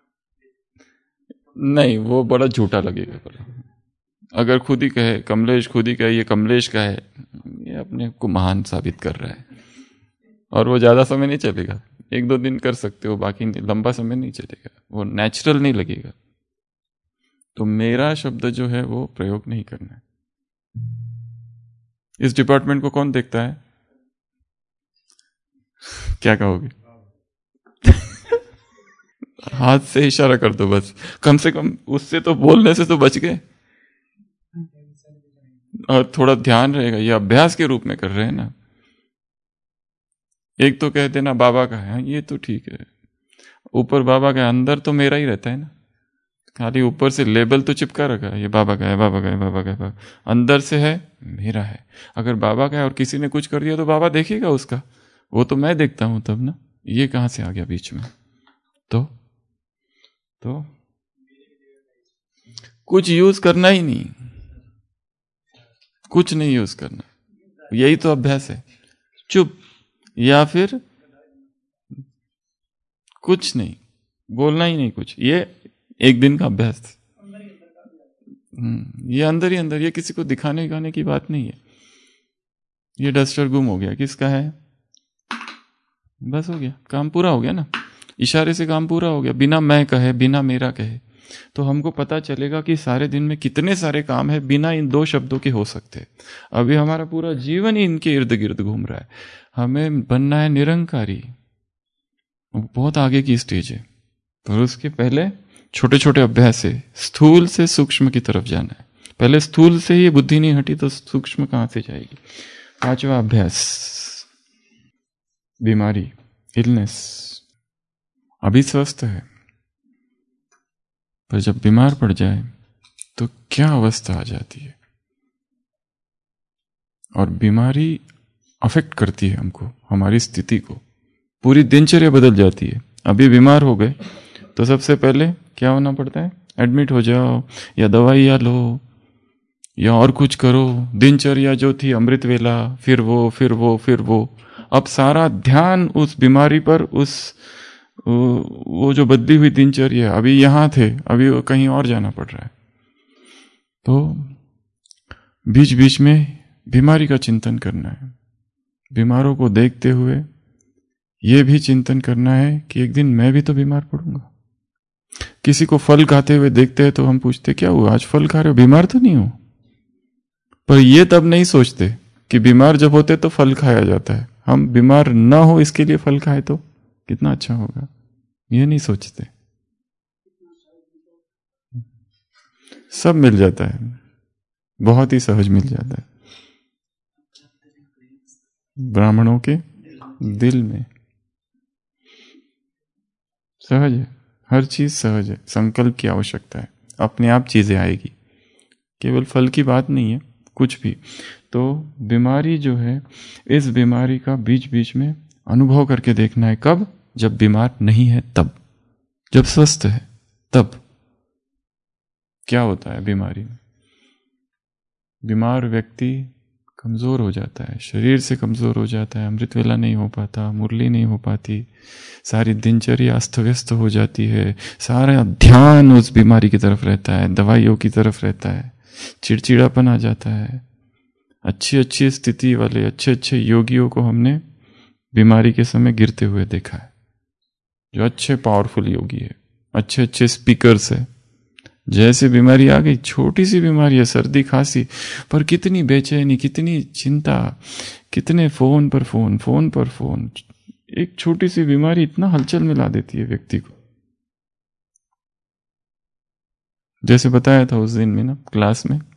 नहीं, वो बड़ा झूठा लगेगा। पर अगर खुद ही कहे, कमलेश खुद ही कहे ये कमलेश का है, ये अपने को महान साबित कर रहा है। और वो ज्यादा समय नहीं चलेगा, एक दो दिन कर सकते हो, बाकी नहीं, लंबा समय नहीं चलेगा, वो नेचुरल नहीं लगेगा। तो मेरा शब्द जो है वो प्रयोग नहीं करना है। इस डिपार्टमेंट को कौन देखता है? क्या कहोगे? हाथ से इशारा कर दो बस, कम से कम उससे तो बोलने से तो बच गए। और थोड़ा ध्यान रहेगा, ये अभ्यास के रूप में कर रहे हैं ना। एक तो कह देना बाबा का है, ये तो ठीक है, ऊपर बाबा का है, अंदर तो मेरा ही रहता है ना। खाली ऊपर से लेबल तो चिपका रखा है, ये बाबा का है, बाबा का है, बाबा का है, बाबा। अंदर से है मेरा है। अगर बाबा का है और किसी ने कुछ कर दिया तो बाबा देखेगा उसका, वो तो मैं देखता हूं तब ना। ये कहां से आ गया बीच में? तो तो कुछ यूज करना ही नहीं, कुछ नहीं यूज करना, यही तो अभ्यास है। चुप, या फिर कुछ नहीं बोलना ही नहीं कुछ, ये एक दिन का अभ्यास। ये अंदर ही अंदर, ये किसी को दिखाने दिखाने की बात नहीं है। ये डस्टर गुम हो गया, किसका है? बस हो गया, काम पूरा हो गया ना। इशारे से काम पूरा हो गया, बिना मैं कहे, बिना मेरा कहे। तो हमको पता चलेगा कि सारे दिन में कितने सारे काम है बिना इन दो शब्दों के हो सकते। अभी हमारा पूरा जीवन ही इनके इर्द गिर्द घूम रहा है। हमें बनना है निरंकारी, बहुत आगे की स्टेज है। पर उसके पहले छोटे छोटे अभ्यास से स्थूल से सूक्ष्म की तरफ जाना है। पहले स्थूल से ही बुद्धि नहीं हटी तो सूक्ष्म कहां से जाएगी? पांचवा अभ्यास, बीमारी, इलनेस। अभी स्वस्थ है, पर जब बीमार पड़ जाए तो क्या अवस्था आ जाती है। और बीमारी अफेक्ट करती है हमको, हमारी स्थिति को, पूरी दिनचर्या बदल जाती है। अभी बीमार हो गए तो सबसे पहले क्या होना पड़ता है? एडमिट हो जाओ, या दवाइयाँ लो, या और कुछ करो। दिनचर्या जो थी अमृत वेला, फिर वो फिर वो फिर वो। अब सारा ध्यान उस बीमारी पर, उस वो जो बदली हुई दिनचर्या, अभी यहां थे, अभी कहीं और जाना पड़ रहा है। तो बीच बीच में बीमारी का चिंतन करना है। बीमारों को देखते हुए यह भी चिंतन करना है कि एक दिन मैं भी तो बीमार पड़ूंगा। किसी को फल खाते हुए देखते हैं तो हम पूछते क्या हुआ, आज फल खा रहे हो, बीमार तो नहीं हो? पर यह तब नहीं सोचते कि बीमार जब होते तो फल खाया जाता है, हम बीमार ना हो इसके लिए फल खाए तो कितना अच्छा होगा, ये नहीं सोचते। सब मिल जाता है, बहुत ही सहज मिल जाता है ब्राह्मणों के दिल में। सहज है, हर चीज सहज है। संकल्प की आवश्यकता है, अपने आप चीजें आएगी, केवल फल की बात नहीं है कुछ भी। तो बीमारी जो है, इस बीमारी का बीच बीच में अनुभव करके देखना है। कब? जब बीमार नहीं है तब, जब स्वस्थ है तब। क्या होता है बीमारी में? बीमार व्यक्ति कमजोर हो जाता है, शरीर से कमजोर हो जाता है, अमृत वेला नहीं हो पाता, मुरली नहीं हो पाती, सारी दिनचर्या अस्त व्यस्त हो जाती है, सारा ध्यान उस बीमारी की तरफ रहता है, दवाइयों की तरफ रहता है, चिड़चिड़ापन आ जाता है। अच्छी अच्छी स्थिति वाले अच्छे अच्छे योगियों को हमने बीमारी के समय गिरते हुए देखा है, जो अच्छे पावरफुल योगी है, अच्छे अच्छे स्पीकर्स है। जैसे बीमारी आ गई, छोटी सी बीमारी है, सर्दी खांसी, पर कितनी बेचैनी, कितनी चिंता, कितने फोन पर फोन, फोन पर फोन। एक छोटी सी बीमारी इतना हलचल में ला देती है व्यक्ति को। जैसे बताया था उस दिन में ना क्लास में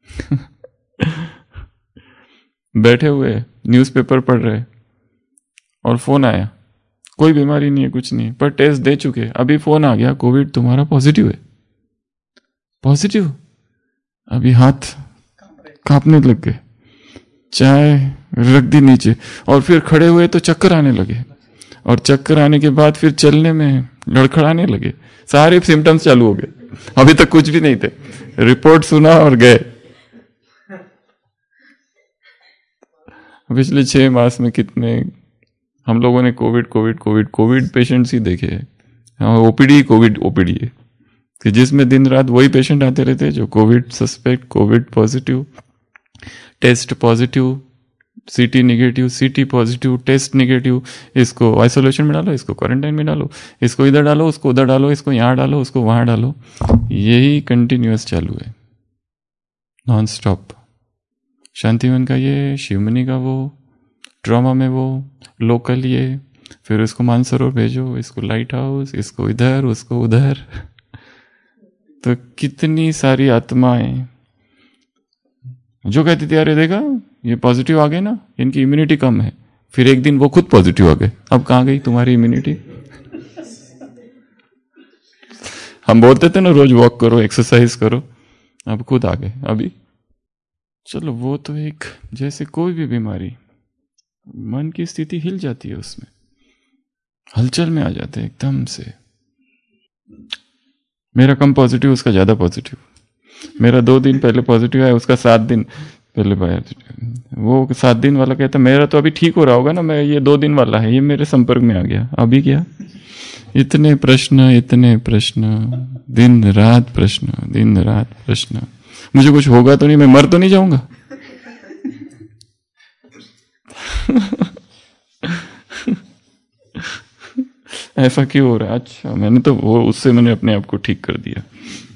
बैठे हुए न्यूज़पेपर पढ़ रहे और फोन आया, कोई बीमारी नहीं है, कुछ नहीं है, पर टेस्ट दे चुके, अभी फोन आ गया, कोविड तुम्हारा पॉजिटिव है। पॉजिटिव? अभी हाथ कांपने लग गए, चाय रख दी नीचे, और फिर खड़े हुए तो चक्कर आने लगे। और चक्कर आने के बाद फिर चलने में लड़खड़ाने लगे, सारे सिम्टम्स चालू हो गए। अभी तक कुछ भी नहीं थे, रिपोर्ट सुना और गए। पिछले छह मास में कितने हम लोगों ने covid covid covid covid patients ही देखे हैं। ओपीडी कोविड ओपीडी है कि जिसमें दिन रात वही पेशेंट आते रहते हैं जो covid suspect, covid positive, test positive, CT negative, CT positive, test negative, इसको आइसोलेशन में डालो, इसको क्वारंटाइन में डालो, इसको इधर डालो, उसको उधर डालो, इसको यहाँ डालो, उसको वहाँ डालो। यही कंटिन्यूअस चालू है, नॉन स्टॉप। शांतिवन का ये, शिवमणि का वो, ट्रॉमा में वो, लोकल ये, फिर उसको मानसरोवर भेजो, इसको लाइट हाउस, इसको इधर, उसको उधर। तो कितनी सारी आत्माएं जो कहती थी अरे देखा ये पॉजिटिव आ गए ना, इनकी इम्यूनिटी कम है, फिर एक दिन वो खुद पॉजिटिव आ गए। अब कहाँ गई तुम्हारी इम्यूनिटी? हम बोलते थे ना रोज वॉक करो, एक्सरसाइज करो, अब खुद आ गए। अभी चलो वो तो एक, जैसे कोई भी बीमारी, मन की स्थिति हिल जाती है, उसमें हलचल में आ जाते हैं एकदम से। मेरा कम पॉजिटिव, उसका ज्यादा पॉजिटिव। मेरा दो दिन पहले पॉजिटिव आया, उसका सात दिन पहले पॉजिटिव। वो सात दिन वाला कहता मेरा तो अभी ठीक हो रहा होगा ना, मैं ये दो दिन वाला है, ये मेरे संपर्क में आ गया, अभी क्या? इतने प्रश्न, इतने प्रश्न, दिन रात प्रश्न, दिन रात प्रश्न। मुझे कुछ होगा तो नहीं, मैं मर तो नहीं जाऊंगा? ऐसा क्यों हो रहा है? अच्छा, मैंने तो वो, उससे मैंने अपने आप को ठीक कर दिया।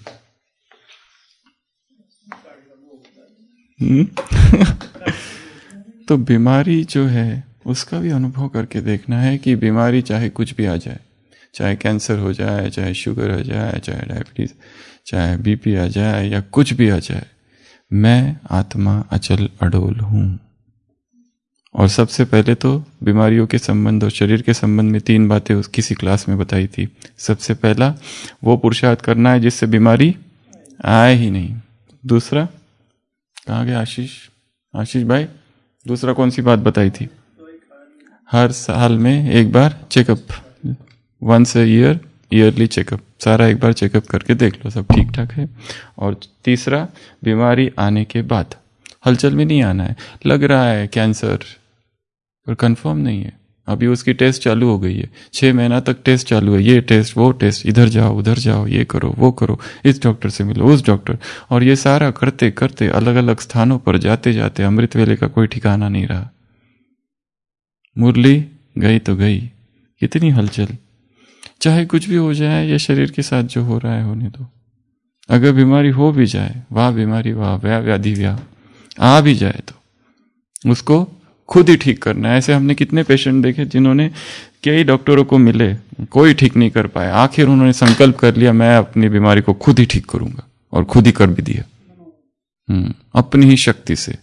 तो बीमारी जो है उसका भी अनुभव करके देखना है कि बीमारी चाहे कुछ भी आ जाए, चाहे कैंसर हो जाए, चाहे शुगर हो जाए, चाहे डायबिटीज, चाहे बीपी आ जाए, या कुछ भी आ जाए, मैं आत्मा अचल अडोल हूं। और सबसे पहले तो बीमारियों के संबंध और शरीर के संबंध में तीन बातें उस किसी क्लास में बताई थी। सबसे पहला वो पुरुषार्थ करना है जिससे बीमारी आए ही नहीं। दूसरा, कहाँ गए आशीष? आशीष भाई, दूसरा कौन सी बात बताई थी? हर साल में एक बार checkup, once a year, yearly checkup, सारा एक बार चेकअप करके देख लो सब ठीक ठाक है। और तीसरा, बीमारी आने के बाद हलचल में नहीं आना है। लग रहा है कैंसर, पर कंफर्म नहीं है, अभी उसकी टेस्ट चालू हो गई है, छह महीना तक टेस्ट चालू है, ये टेस्ट वो टेस्ट, इधर जाओ उधर जाओ, ये करो वो करो, इस डॉक्टर से मिलो उस डॉक्टर, और ये सारा करते करते अलग अलग स्थानों पर जाते जाते अमृत वेले का कोई ठिकाना नहीं रहा। मुरली गई तो गई। कितनी हलचल। चाहे कुछ भी हो जाए, ये शरीर के साथ जो हो रहा है होने दो। अगर बीमारी हो भी जाए, वाह बीमारी वाह, व्या व्याधि व्या आ भी जाए, तो उसको खुद ही ठीक करना है। ऐसे हमने कितने पेशेंट देखे जिन्होंने कई डॉक्टरों को मिले, कोई ठीक नहीं कर पाए, आखिर उन्होंने संकल्प कर लिया मैं अपनी बीमारी को खुद ही ठीक करूंगा, और खुद ही कर भी दिया। हम्म अपनी ही शक्ति से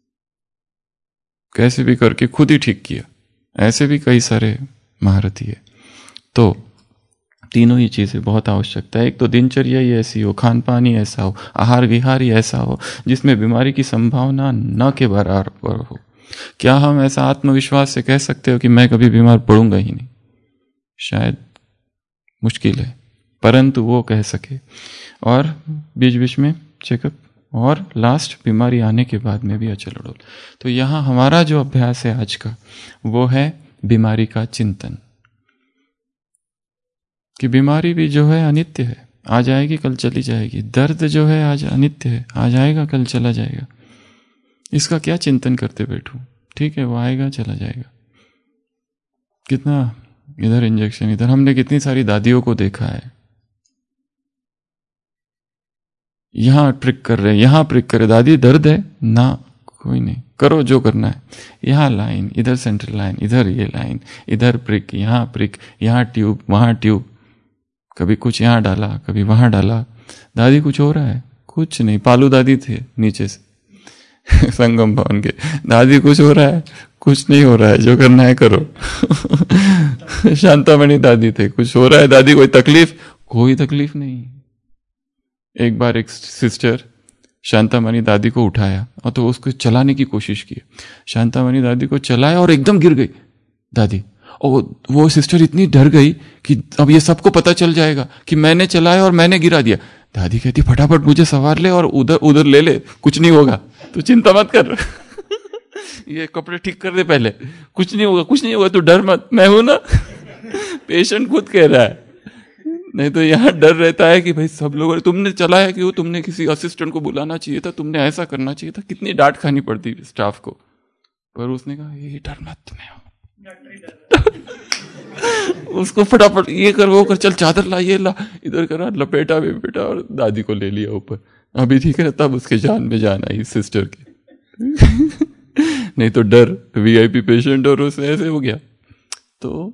कैसे भी करके खुद ही ठीक किया। ऐसे भी कई सारे महारथी है। तो तीनों ही चीजें बहुत आवश्यकता है। एक तो दिनचर्या ही ऐसी हो, खान पान ही ऐसा हो, आहार विहार ही ऐसा हो जिसमें बीमारी की संभावना न के बराबर हो। क्या हम ऐसा आत्मविश्वास से कह सकते हो कि मैं कभी बीमार पड़ूंगा ही नहीं? शायद मुश्किल है, परंतु वो कह सके। और बीच बीच में चेकअप, और लास्ट बीमारी आने के बाद में भी अचल अडोल। तो यहाँ हमारा जो अभ्यास है आज का, वो है बीमारी का चिंतन, कि बीमारी भी जो है अनित्य है, आ जाएगी कल चली जाएगी। दर्द जो है आज अनित्य है, आ जाएगा कल चला जाएगा। इसका क्या चिंतन करते बैठूं? ठीक है, वो आएगा चला जाएगा। कितना इधर इंजेक्शन, इधर हमने कितनी सारी दादियों को देखा है, यहां ट्रिक कर रहे, यहां प्रिक कर रहे, दादी दर्द है ना, कोई नहीं, करो जो करना है। यहां लाइन, इधर सेंट्रल लाइन, इधर ये लाइन, इधर प्रिक, यहां प्रिक, यहां ट्यूब, वहां ट्यूब, कभी कुछ यहां डाला कभी वहां डाला। दादी कुछ हो रहा है? कुछ नहीं। पालू दादी थे नीचे से संगम भवन के, दादी कुछ हो रहा है? कुछ नहीं हो रहा है, जो करना है करो। शांतामणि दादी थे, कुछ हो रहा है दादी? कोई तकलीफ? कोई तकलीफ नहीं। एक बार एक सिस्टर शांतामणि दादी को उठाया और तो उसको चलाने की कोशिश की। शांतामणि दादी को चलाया और एकदम गिर गई दादी, और वो सिस्टर इतनी डर गई कि अब ये सबको पता चल जाएगा कि मैंने चलाया और मैंने गिरा दिया। दादी कहती फटाफट मुझे सवार ले और उधर उधर ले ले, कुछ नहीं होगा, तू चिंता मत कर ये कपड़े ठीक कर दे पहले, कुछ नहीं होगा कुछ नहीं होगा, तू डर मत, मैं हूं ना पेशेंट खुद कह रहा है। नहीं तो यहाँ डर रहता है कि भाई सब लोग, तुमने चलाया क्यों, तुमने किसी असिस्टेंट को बुलाना चाहिए था, तुमने ऐसा करना चाहिए था, कितनी डांट खानी पड़ती स्टाफ को। पर उसने कहा ये डर मत, मैं हूं उसको फटाफट ये कर वो कर, चल चादर ला ये ला इधर करा, लपेटा बेटा और दादी को ले लिया ऊपर, अभी ठीक है। तब उसके जान में जान आई सिस्टर की नहीं तो डर, वीआईपी पेशेंट और उसने ऐसे हो गया। तो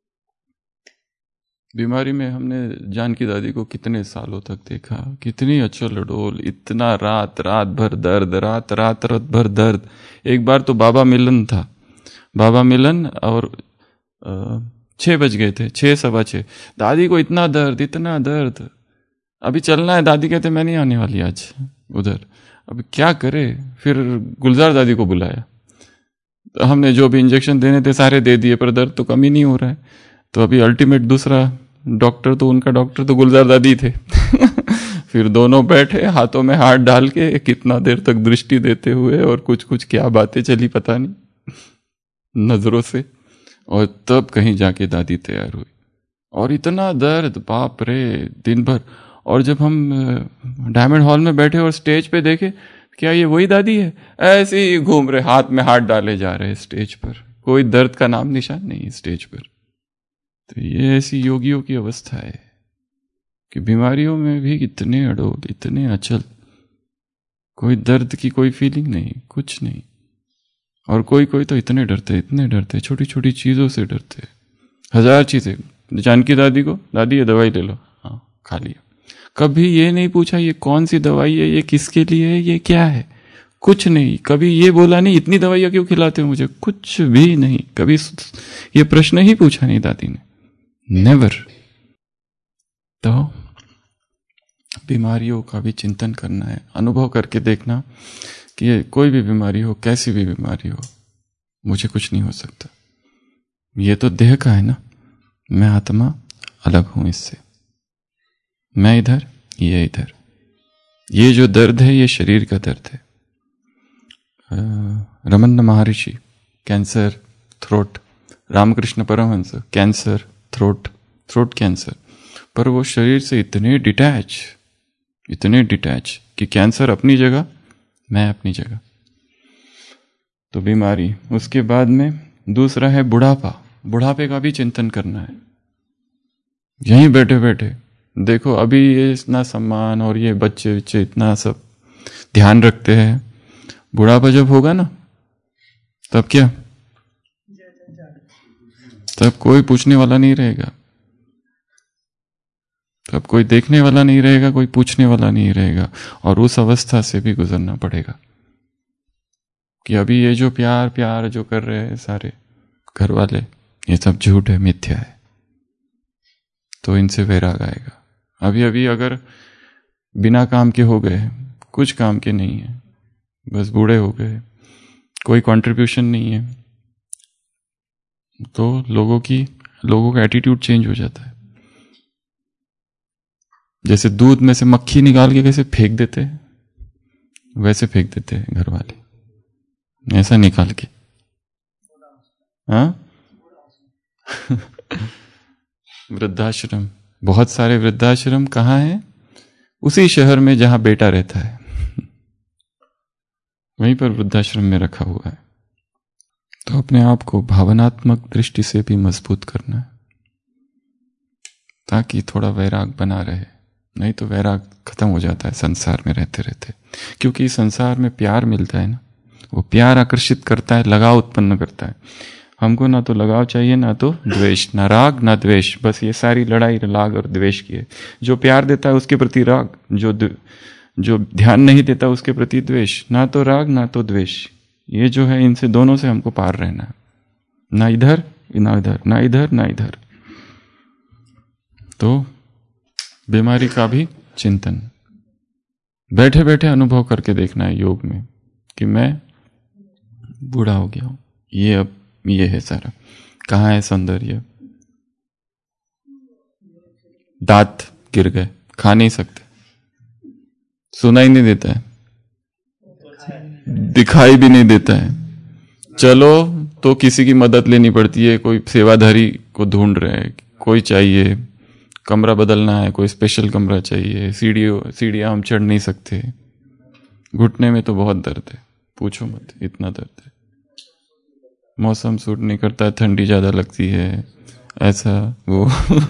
बीमारी में हमने जानकी दादी को कितने सालों तक देखा, कितनी अचल अडोल, इतना रात रात भर दर्द, रात रात रात भर दर्द। एक बार तो बाबा मिलन था, बाबा मिलन और छः बज गए थे, छः सवा छः, दादी को इतना दर्द इतना दर्द, अभी चलना है, दादी कहते मैं नहीं आने वाली आज उधर, अब क्या करे। फिर गुलजार दादी को बुलाया, तो हमने जो भी इंजेक्शन देने थे सारे दे दिए, पर दर्द तो कम ही नहीं हो रहा है। तो अभी अल्टीमेट दूसरा डॉक्टर, तो उनका डॉक्टर तो गुलजार दादी थे फिर दोनों बैठे हाथों में हाथ डाल के कितना देर तक दृष्टि देते हुए, और कुछ कुछ क्या बातें चली पता नहीं नजरों से, और तब कहीं जाके दादी तैयार हुई। और इतना दर्द बाप रे दिन भर। और जब हम डायमंड हॉल में बैठे और स्टेज पे देखे, क्या ये वही दादी है, ऐसे ही घूम रहे, हाथ में हाथ डाले जा रहे स्टेज पर, कोई दर्द का नाम निशान नहीं स्टेज पर। तो ये ऐसी योगियों की अवस्था है कि बीमारियों में भी इतने अडोल, इतने अचल, कोई दर्द की कोई फीलिंग नहीं, कुछ नहीं। और कोई कोई तो इतने डरते इतने डरते, छोटी छोटी चीजों से डरते, हजार चीजें। जानकी दादी को, दादी ये दवाई ले लो, हाँ खा लिया, कभी ये नहीं पूछा ये कौन सी दवाई है, ये किसके लिए है, ये क्या है, कुछ नहीं। कभी ये बोला नहीं इतनी दवाइयां क्यों खिलाते हो मुझे, कुछ भी नहीं, कभी ये प्रश्न ही पूछा नहीं दादी ने, नेवर। तो बीमारियों का भी चिंतन करना है, अनुभव करके देखना कि कोई भी बीमारी हो, कैसी भी बीमारी हो, मुझे कुछ नहीं हो सकता, ये तो देह का है ना, मैं आत्मा अलग हूं इससे, मैं इधर ये इधर, ये जो दर्द है ये शरीर का दर्द है। Raman Maharshi cancer, throat, Ramakrishna Paramahamsa cancer, throat, throat cancer, पर वो शरीर से इतने डिटैच, इतने डिटैच कि कैंसर अपनी जगह, मैं अपनी जगह। तो बीमारी, उसके बाद में दूसरा है बुढ़ापा, बुढ़ापे का भी चिंतन करना है। यहीं बैठे बैठे देखो, अभी ये इतना सम्मान और ये बच्चे बच्चे इतना सब ध्यान रखते हैं, बुढ़ापा जब होगा ना तब क्या, तब कोई पूछने वाला नहीं रहेगा, तब कोई देखने वाला नहीं रहेगा, कोई पूछने वाला नहीं रहेगा। और उस अवस्था से भी गुजरना पड़ेगा कि अभी ये जो प्यार प्यार जो कर रहे हैं सारे घर वाले, ये सब झूठ है, मिथ्या है, तो इनसे वैराग आएगा। अभी अभी अगर बिना काम के हो गए, कुछ काम के नहीं है, बस बूढ़े हो गए, कोई कंट्रीब्यूशन नहीं है, तो लोगों की लोगों का एटीट्यूड चेंज हो जाता है। जैसे दूध में से मक्खी निकाल के कैसे फेंक देते हैं, वैसे फेंक देते हैं घर वाले, ऐसा निकाल के। हाँ वृद्धाश्रम, बहुत सारे वृद्धाश्रम कहाँ हैं, उसी शहर में जहां बेटा रहता है वहीं पर वृद्धाश्रम में रखा हुआ है। तो अपने आप को भावनात्मक दृष्टि से भी मजबूत करना है ताकि थोड़ा वैराग बना रहे, नहीं तो वैराग खत्म हो जाता है संसार में रहते रहते। क्योंकि संसार में प्यार मिलता है ना, वो प्यार आकर्षित करता है, लगाव उत्पन्न करता है। हमको ना तो लगाव चाहिए ना तो द्वेष, ना राग ना द्वेष, बस ये सारी लड़ाई राग और द्वेष की है। जो प्यार देता है उसके प्रति राग, जो जो ध्यान नहीं देता उसके प्रति द्वेष, ना तो राग ना तो द्वेष। ये जो है इनसे दोनों से हमको पार रहना है, ना इधर ना इधर, ना इधर ना इधर। तो बीमारी का भी चिंतन, बैठे बैठे अनुभव करके देखना है योग में कि मैं बूढ़ा हो गया हूं, ये अब ये है सारा, कहाँ है सौंदर्य? दांत गिर गए, खा नहीं सकते, सुना ही नहीं देता है, दिखाई भी नहीं देता है। चलो तो किसी की मदद लेनी पड़ती है, कोई सेवाधारी को ढूंढ रहे हैं, कोई चाहिए, कमरा बदलना है, कोई स्पेशल कमरा चाहिए, सीढ़ियों सीढ़ियां हम चढ़ नहीं सकते, घुटने में तो बहुत दर्द है, पूछो मत, इतना दर्द है, मौसम सूट नहीं करता, ठंडी ज्यादा लगती है, ऐसा वो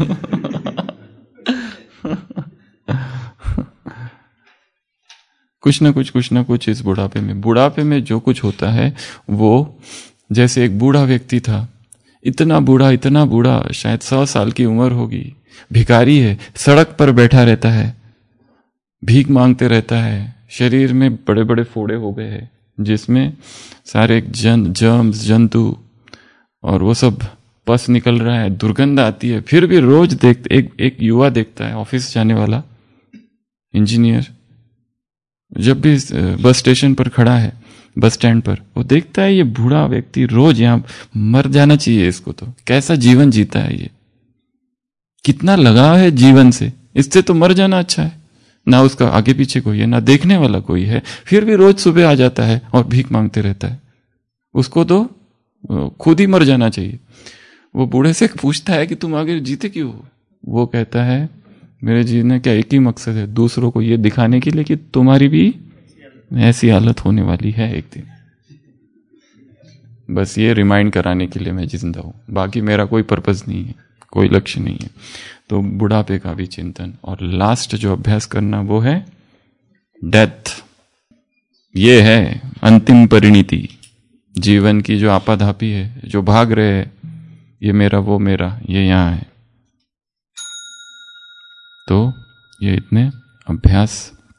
कुछ ना कुछ कुछ ना कुछ इस बुढ़ापे में बुढ़ापे में जो कुछ होता है वो, जैसे एक बूढ़ा व्यक्ति था, इतना बूढ़ा इतना बूढ़ा शायद सौ साल की उम्र होगी, भिखारी है, सड़क पर बैठा रहता है, भीख मांगते रहता है, शरीर में बड़े बड़े फोड़े हो गए हैं जिसमें सारे जन जर्म्स जंतु और वो सब पस निकल रहा है, दुर्गंध आती है, फिर भी रोज देखते एक एक युवा देखता है, ऑफिस जाने वाला इंजीनियर, जब भी बस स्टेशन पर खड़ा है, बस स्टैंड पर, वो देखता है ये बूढ़ा व्यक्ति रोज यहाँ, मर जाना चाहिए इसको, तो कैसा जीवन जीता है ये, कितना लगाव है जीवन से, इससे तो मर जाना अच्छा है। ना उसका आगे पीछे कोई है, ना देखने वाला कोई है, फिर भी रोज सुबह आ जाता है और भीख मांगते रहता है, उसको तो खुद ही मर जाना चाहिए। वो बूढ़े से पूछता है कि तुम आगे जीते क्यों हो? वो कहता है मेरे जीने का एक ही मकसद है, दूसरों को ये दिखाने के लिए कि तुम्हारी भी ऐसी हालत होने वाली है एक दिन, बस ये रिमाइंड कराने के लिए मैं जिंदा हूं, बाकी मेरा कोई पर्पस नहीं है, कोई लक्ष्य नहीं है। तो बुढ़ापे का भी चिंतन, और लास्ट जो अभ्यास करना वो है डेथ। ये है अंतिम परिणति, जीवन की जो आपाधापी है, जो भाग रहे हैं, ये मेरा वो मेरा, ये यहां है। तो ये इतने अभ्यास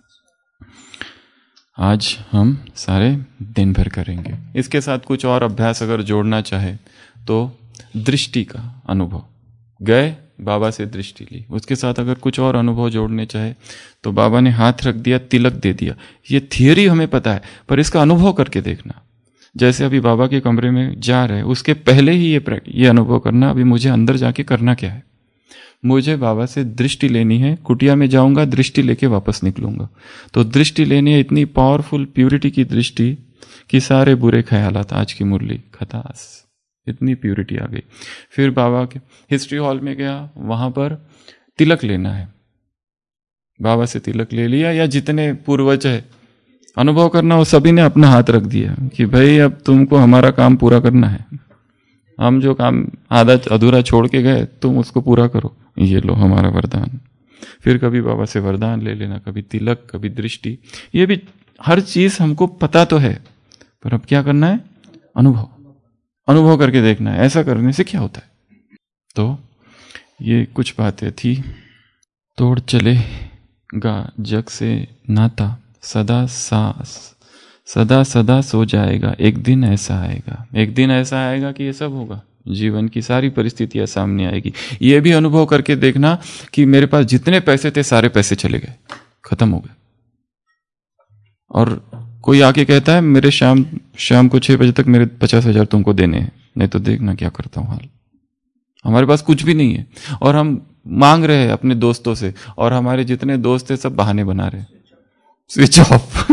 आज हम सारे दिन भर करेंगे। इसके साथ कुछ और अभ्यास अगर जोड़ना चाहे तो दृष्टि का अनुभव, गए बाबा से दृष्टि ली, उसके साथ अगर कुछ और अनुभव जोड़ने चाहे तो बाबा ने हाथ रख दिया, तिलक दे दिया, ये थियरी हमें पता है, पर इसका अनुभव करके देखना। जैसे अभी बाबा के कमरे में जा रहे, उसके पहले ही ये ये अनुभव करना, अभी मुझे अंदर जाके करना क्या है, मुझे बाबा से दृष्टि लेनी है, कुटिया में जाऊंगा, दृष्टि लेके वापस निकलूंगा। तो दृष्टि लेनी है, इतनी पावरफुल प्यूरिटी की दृष्टि कि सारे बुरे ख्यालात, आज की मुरली खतास, इतनी प्यूरिटी आ गई। फिर बाबा के हिस्ट्री हॉल में गया, वहां पर तिलक लेना है, बाबा से तिलक ले लिया, या जितने पूर्वज है अनुभव करना, वो सभी ने अपना हाथ रख दिया कि भाई अब तुमको हमारा काम पूरा करना है, हम जो काम आधा अधूरा छोड़ के गए तुम उसको पूरा करो, ये लो हमारा वरदान। फिर कभी बाबा से वरदान ले लेना, कभी तिलक, कभी दृष्टि, ये भी हर चीज हमको पता तो है, पर अब क्या करना है, अनुभव अनुभव करके देखना है, ऐसा करने से क्या होता है। तो ये कुछ बातें थी। तोड़ चलेगा जग से नाता, सदा सांस सदा सदा सो जाएगा, एक दिन ऐसा आएगा, एक दिन ऐसा आएगा कि ये सब होगा, जीवन की सारी परिस्थितियां सामने आएगी। ये भी अनुभव करके देखना कि मेरे पास जितने पैसे थे सारे पैसे चले गए, खत्म हो गए, और कोई आके कहता है मेरे शाम शाम को छह बजे तक मेरे पचास हजार तुमको देने हैं, नहीं तो देखना क्या करता हूं हाल। हमारे पास कुछ भी नहीं है और हम मांग रहे हैं अपने दोस्तों से, और हमारे जितने दोस्त है सब बहाने बना रहे हैं, switch off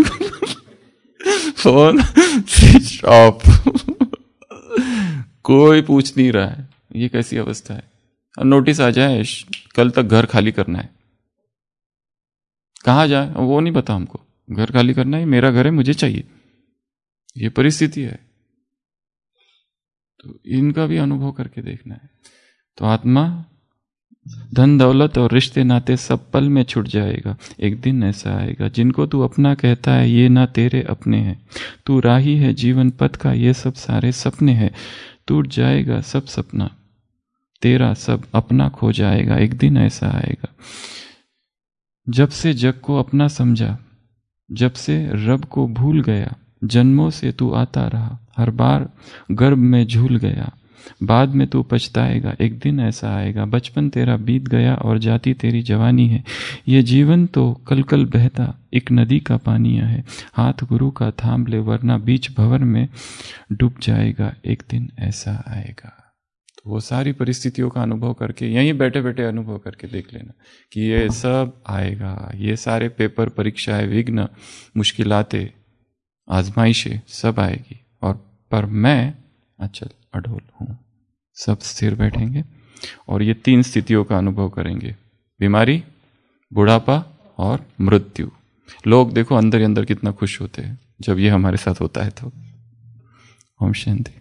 phone switch off कोई पूछ नहीं रहा है, ये कैसी अवस्था है। और नोटिस आ जाए कल तक घर खाली करना है, कहाँ जाए वो नहीं पता हमको, घर खाली करना है, मेरा घर है, मुझे चाहिए, ये परिस्थिति है। तो इनका भी अनुभव करके देखना है। तो आत्मा, धन दौलत और रिश्ते नाते सब पल में छूट जाएगा, एक दिन ऐसा आएगा जिनको तू अपना कहता है ये ना तेरे अपने हैं, तू राही है जीवन पथ का, ये सब सारे सपने हैं, टूट जाएगा सब सपना, तेरा सब अपना खो जाएगा, एक दिन ऐसा आएगा। जब से जग को अपना समझा, जब से रब को भूल गया, जन्मों से तू आता रहा, हर बार गर्भ में झूल गया, बाद में तू पछताएगा, एक दिन ऐसा आएगा। बचपन तेरा बीत गया और जाती तेरी जवानी है, ये जीवन तो कल कल बहता एक नदी का पानिया है, हाथ गुरु का थाम ले वरना बीच भंवर में डूब जाएगा, एक दिन ऐसा आएगा। तो वो सारी परिस्थितियों का अनुभव करके यहीं बैठे बैठे अनुभव करके देख लेना कि ये सब आएगा, ये सारे पेपर, परीक्षाएं, विघ्न, मुश्किलातें, आजमाइशें सब आएगी, और पर मैं अचल अडोल हूं। सब स्थिर बैठेंगे और ये तीन स्थितियों का अनुभव करेंगे, बीमारी, बुढ़ापा और मृत्यु। लोग देखो अंदर ही अंदर कितना खुश होते हैं जब ये हमारे साथ होता है। तो ओम शांति।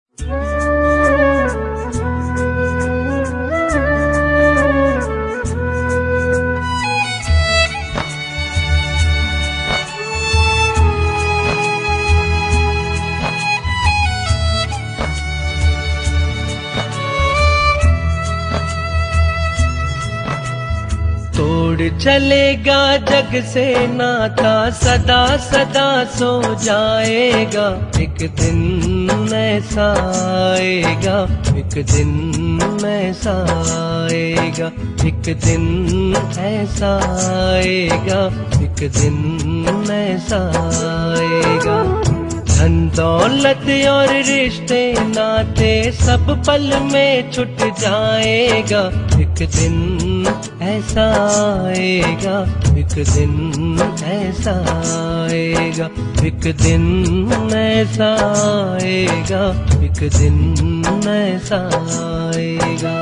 तोड़ चलेगा जग से नाता, सदा सदा सो जाएगा। एक दिन ऐसा आएगा, एक दिन ऐसा आएगा, एक दिन ऐसा आएगा, एक दिन ऐसा आएगा। धन दौलत और रिश्ते नाते सब पल में छुट जाएगा। एक दिन ऐसा आएगा, एक दिन ऐसा आएगा, एक दिन ऐसा आएगा, एक दिन ऐसा आएगा।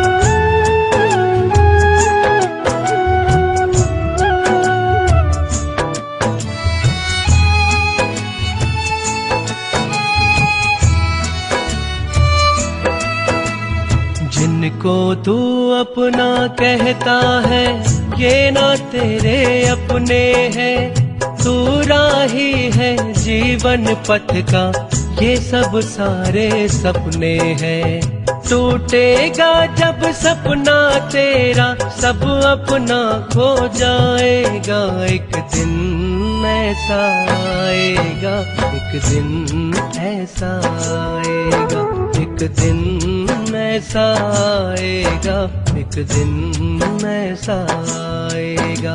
जिनको तू अपना कहता है ये ना तेरे अपने हैं। तू राही है जीवन पथ का, ये सब सारे सपने हैं। टूटेगा जब सपना तेरा, सब अपना खो जाएगा। एक दिन ऐसा आएगा, एक दिन ऐसा आएगा, एक दिन ऐसा आएगा, एक दिन ऐसा आएगा।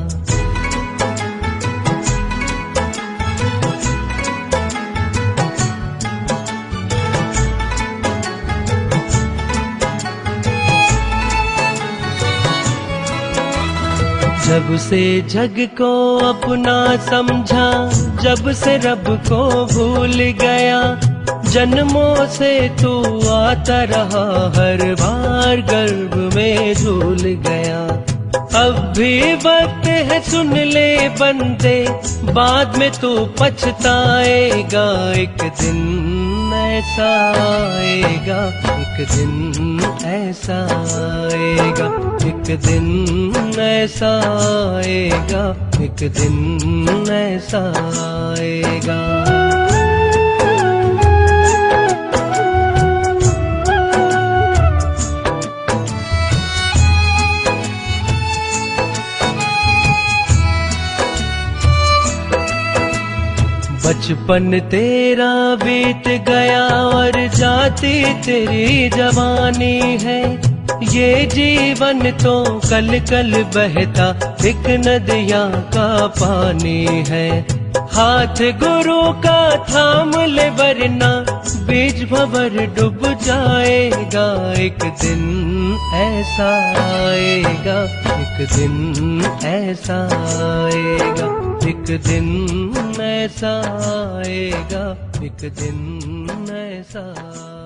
जब से जग को अपना समझा, जब से रब को भूल गया। जन्मों से तू आता रहा, हर बार गर्भ में झूल गया। अब भी वक्त है सुन ले बंदे, बाद में तू पछताएगा। एक दिन ऐसा आएगा, एक दिन ऐसा आएगा, एक दिन ऐसा आएगा, एक दिन ऐसा आएगा। बचपन तेरा बीत गया और जाती तेरी जवानी है। ये जीवन तो कल कल बहता एक नदियाँ का पानी है। हाथ गुरु का थाम ले वरना बीच भंवर डूब जाएगा। एक दिन ऐसा आएगा, एक दिन ऐसा आएगा, एक दिन ऐसा आएगा, एक दिन ऐसा